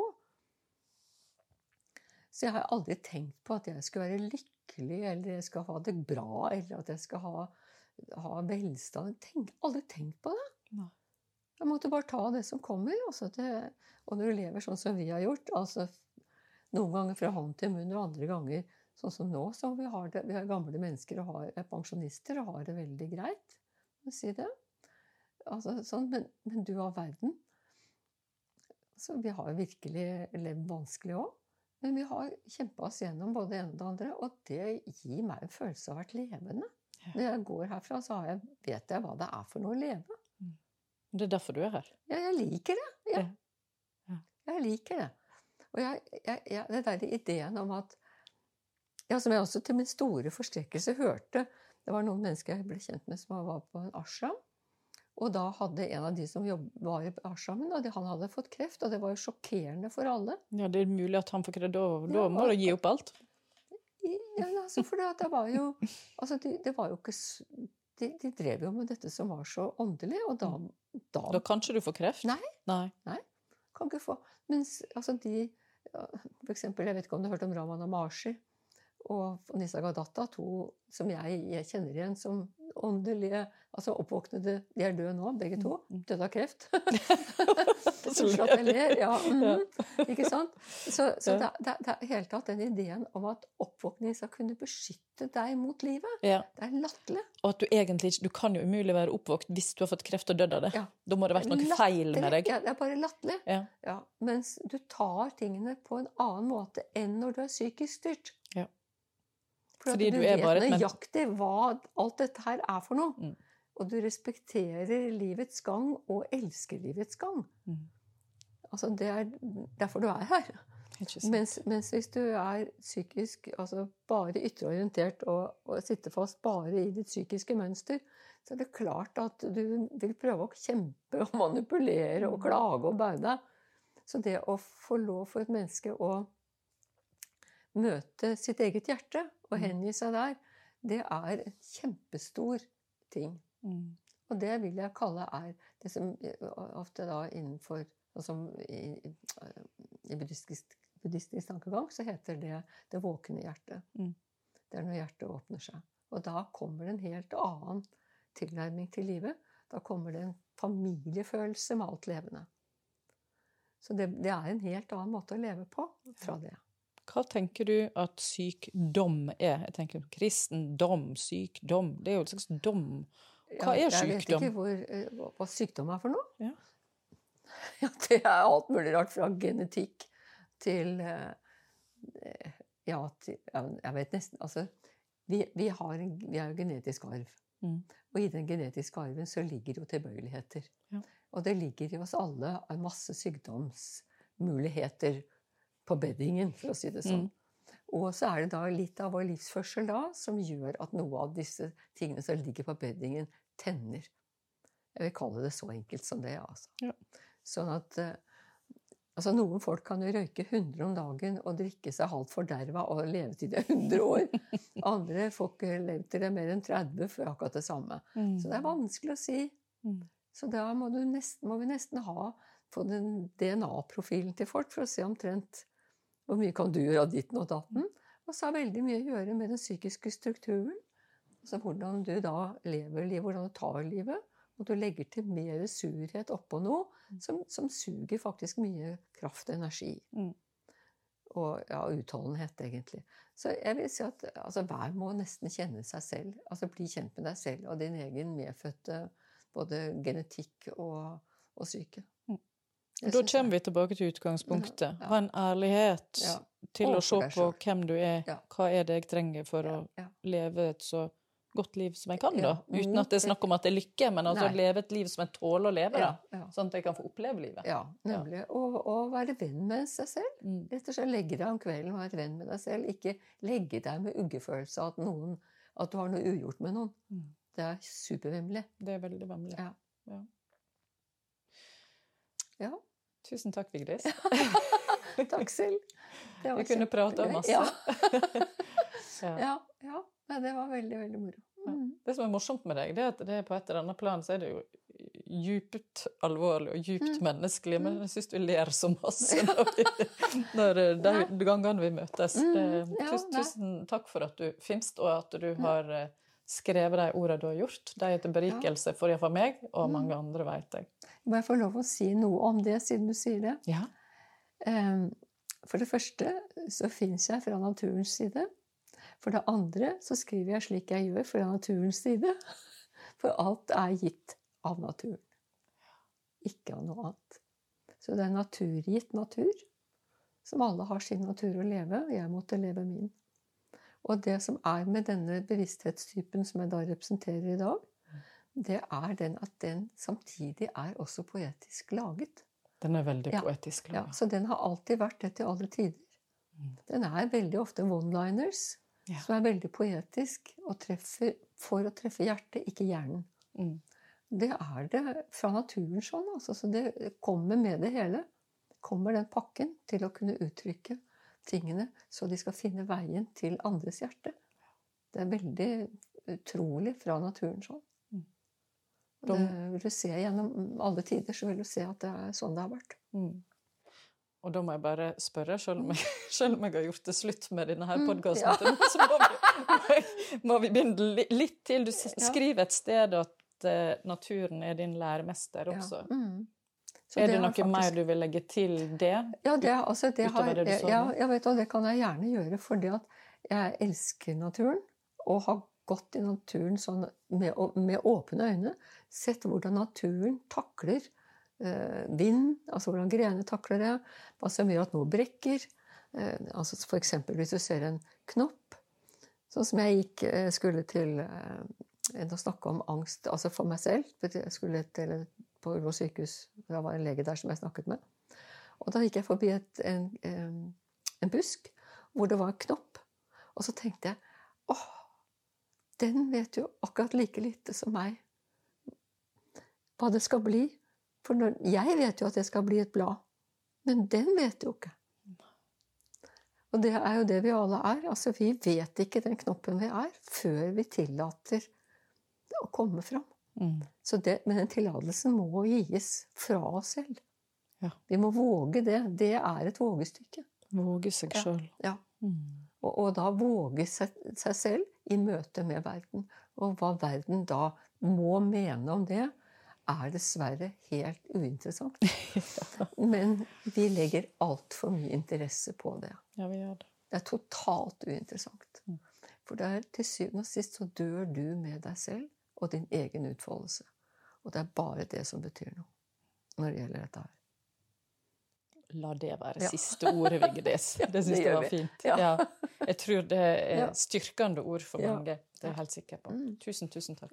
Så jeg har aldri tenkt på at jeg skal være lykkelig, eller jeg skal ha det bra, eller at jeg skal ha, ha velstand. Tenk, aldri tenkt på det. Nei. Jeg måtte bare ta det som kommer. Altså det, og når du lever sånn som vi har gjort, altså noen ganger fra hånd til munn, og andre ganger sånn som nå, så vi har, det, vi har gamle mennesker og har, er pensjonister og har det veldig greit. Å si det. Altså, sånn, men, men du av verden. Så vi har virkelig levd vanskelig også. Men vi har kjempet oss gjennom både det ene og det andre, og det gir meg en følelse av å ha vært levende. Ja. Når jeg går herfra, så har jeg, vet jeg hva det er for noe å leve. Det er derfor du er her? Ja, jeg liker det. Ja. Ja. Jeg liker det. Og jeg, jeg, jeg, det der ideen om at, ja, som jeg også til min store forskrekkelse hørte, det var noen mennesker jeg ble kjent med som var på en ashram, og da hadde en av de som jobb, var i ashramen, og han hadde fått kreft, og det var jo sjokkerende for alle. Ja, det er mulig at han får kreft, da, da Ja, må du gi opp alt. Ja, altså, for det, det var jo, altså, det, det var jo ikke, de, de drev jo med dette som var så åndelig, og da... Da, da kan ikke du få kreft? Nei. Nei. Nei, kan ikke få. Mens, altså, de, for eksempel, jeg vet ikke om du har hørt om Ramana Maharshi, og Nisargadatta, to som jeg, jeg kjenner igjen som åndelige, altså oppvåknede, de er døde nå, begge to, døde av kreft. Så slett jeg ler, ja. Mm, ikke sant? Så, så det, det, det er helt tatt den ideen om at oppvåkning skal kunne beskytte deg mot livet. Ja. Det er latterlig. Og at du egentlig ikke, du kan jo umulig være oppvåkt hvis du har fått kreft og dødd av det. Ja. Da må det ha vært noe feil med deg. Ja, det er bare latterlig. Ja. Ja, mens du tar tingene på en annen måte enn når du er psykisk styrt. Ja. For Fordi at du, du du er bare vet et nøyaktig hva alt dette her er for noe. Mm. Og du respekterer livets gang og elsker livets gang. Mm. Altså, det er derfor du er her. Mens, mens hvis du er psykisk, altså bare ytterorientert og, og sitter fast bare i ditt psykiske mønster, så er det klart at du vil prøve å kjempe og manipulere og klage og bære deg. Så det å få lov for et menneske å møte sitt eget hjerte og hengi seg der, det er en kjempestor ting. Mm. Og det vil jeg kalle er det som ofte da innenfor, som i, i buddhistisk, buddhistisk tankegang, så heter det det våkne hjertet. Mm. Det er når hjertet åpner seg. Og da kommer det en helt annen tilnærming til livet. Da kommer det en familiefølelse med alt levende. Så det, det er en helt annen måte å leve på fra det. Hva tenker du at sykdom er? Jeg tenker kristendom, sykdom. Det er jo en slags dom. Hva er sykdom? Jeg vet ikke hvor, hva sykdom er for noe. Ja. Ja, det er alt mulig rart fra genetikk til ja, til, jeg vet nesten, altså vi, vi, har en, vi er jo genetisk arv. Mm. Og i den genetiske arven så ligger jo tilbøyeligheter. Ja. Og det ligger i oss alle en masse sykdomsmuligheter på beddingen, for å si det sånn. Mm. Og så er det da litt av vår livsførsel da, som gjør at noe av disse tingene som ligger på beddingen, tenner. Jeg vil kalle det så enkelt som det, altså. Ja. Sånn at, altså noen folk kan jo røyke hundre om dagen og drikke seg halvt forderva og leve til det hundre år. Andre får ikke leve til det mer enn tretti for akkurat det samme. Mm. Så det er vanskelig å si. Mm. Så da må, du nesten, må vi nesten ha få den D N A-profilen til folk for å se omtrent hvor mye kan du gjøre av ditten og datten. Og så har veldig mye å gjøre med den psykiske strukturen. Altså hvordan du da lever livet, hvordan du tar livet. Og du legger til mer surhet oppå noe som, som suger faktisk mye kraft og energi. Mm. Og ja, utholdenhet egentlig. Så jeg vil si at altså, hver må nesten kjenne seg selv. Altså bli kjent med deg selv og din egen medfødte både genetikk og, og syke. Mm. Da kommer vi tilbake til utgangspunktet. Ja, ja. Ha en ærlighet ja. til å se på hvem du er. Ja. Hva er det jeg trenger for ja, ja. å leve et så godt liv som jeg kan, da. Ja. Uten at det er snakk om at det er lykke, men altså å leve et liv som jeg tåler å leve, ja, ja. da. Sånn at jeg kan få oppleve livet. Ja, nemlig. Ja. Og, og være venn med seg selv. Mm. Rett og slett legge deg om kvelden og være venn med deg selv. Ikke legge deg med uggefølelse at, noen, at du har noe ugjort med noen. Mm. Det er supervemmelig. Det er veldig vemmelig. Ja. Ja. Ja. Tusen takk, Vigdis. Takk selv. Vi kunne prate om masse. Ja. ja, ja. Nei, det var veldig, veldig moro. Mm. Det som er morsomt med deg, det er at det er på et eller annet plan, så er det jo djupt alvorlig og djupt Mm. menneskelig, men jeg synes du ler så masse når, vi, når de, de gangene vi møtes. Mm, Det, ja, tusen, nei. tusen takk for at du finnes, og at du har eh, skrevet de ordene du har gjort. De er til berikelse for, for meg, og mange andre vet jeg. Må jeg få lov å si noe om det, siden du sier det? Ja. Um, For det første så finnes jeg fra naturens side. For det andre så skriver jeg slik jeg gjør fra naturens side. For alt er gitt av naturen. Ikke av noe annet. Så det er naturgitt natur, som alle har sin natur å leve, og jeg måtte leve min. Og det som er med denne bevissthetstypen som jeg da representerer i dag, det er den at den samtidig er også poetisk laget. Den er veldig Ja, poetisk. Ja, så den har alltid vært det til alle tider. Den er veldig ofte one-liners, Ja. som er veldig poetisk, og treffer, for å treffe hjertet, ikke hjernen. Mm. Det er det fra naturen sånn, altså, så det kommer med det hele. Kommer den pakken til å kunne uttrykke tingene, så de skal finne veien til andres hjerte. Det er veldig utrolig fra naturen sånn. Og det vil du se gjennom alle tider, så vil du se at det er sånn det har vært. Mm. Og da må jeg bare spørre, selv om jeg, selv om jeg har gjort det slutt med denne her podcasten, ja. til nå, så må vi, må vi begynne li- litt til. Du s- skriver et sted at eh, naturen er din læremester også. Ja. Mm. Så Er det, har noe faktisk- mer du vil legge til det? Ja, det, altså, det, har, Utover det du sa ja, nå? jeg vet, og det kan jeg gjerne gjøre, fordi at jeg elsker naturen, og har gått i naturen sånn med, med åpne øyne, sett hvordan naturen takler eh, vind, altså hvordan grenene takler det, hva som gjør at noe brekker. Eh, altså for eksempel hvis du ser en knopp, sånn som jeg gikk, eh, skulle til eh, å snakke om angst, altså for meg selv, jeg skulle til på Ullevål sykehus, det var en lege der som jeg snakket med, og da gikk jeg forbi et, en, en, en busk, hvor det var en knopp, og så tenkte jeg, åh, den vet jo akkurat like lite som meg hva det skal bli. For når, jeg vet jo at det skal bli et blad, men den vet jo ikke. Og det er jo det vi alle er. Altså, vi vet ikke den knoppen vi er, før vi tillater det å komme fram. Mm. Så det, men den tillatelsen må gis fra oss selv. Ja. Vi må våge det. Det er et vågestykke. Våge seg Ja. selv. Ja. Mm. Og, og da våge seg, seg selv i møte med verden. Og hva verden da må mene om det, er dessverre helt uinteressant. Men vi legger alt for mye interesse på det. Ja, vi gjør det. Det er totalt uinteressant. Mm. For det er til syvende og sist så dør du med deg selv og din egen utfoldelse. Og det er bare det som betyr noe når det gjelder dette her. La det være Ja. siste ordet, Vigdis. Det synes det jeg gjør var vi. fint. Ja. Ja. Jeg tror det er Ja. styrkende ord for Ja. mange. Det er jeg helt sikker på. Mm. Tusen, tusen takk.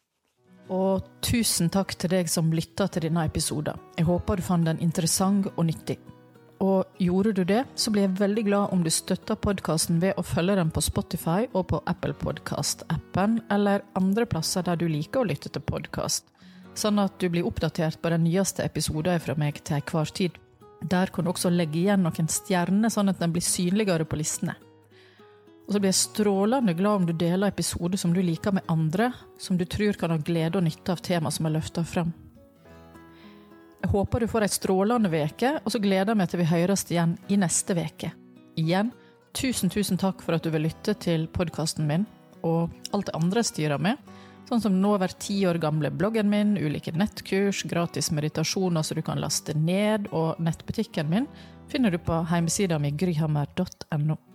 Og tusen takk til deg som lyttet til denne episoden. Jeg håper du fant den interessant og nyttig. Og gjorde du det, så blir jeg veldig glad om du støtter podcasten ved å følge den på Spotify og på Apple Podcast-appen, eller andre plasser der du liker å lytte til podcast, sånn at du blir oppdatert på den nyeste episoden fra meg til hver tid. Der kan du også legge igjen noen stjerner, sånn at den blir synligere på listene. Og så blir jeg strålende glad om du deler episoder som du liker med andre, som du tror kan ha glede og nytte av tema som er løftet frem. Jeg håper du får en strålende veke, og så gleder jeg meg til vi høres igjen i neste veke. Igjen, tusen, tusen takk for at du vil lytte til podcasten min, og alt det andre styrer med, sånn som nå over ti år gamle bloggen min, ulike nettkurs, gratis meditasjoner så du kan laste ned, og nettbutikken min finner du på hjemmesiden min gryhammer punktum no.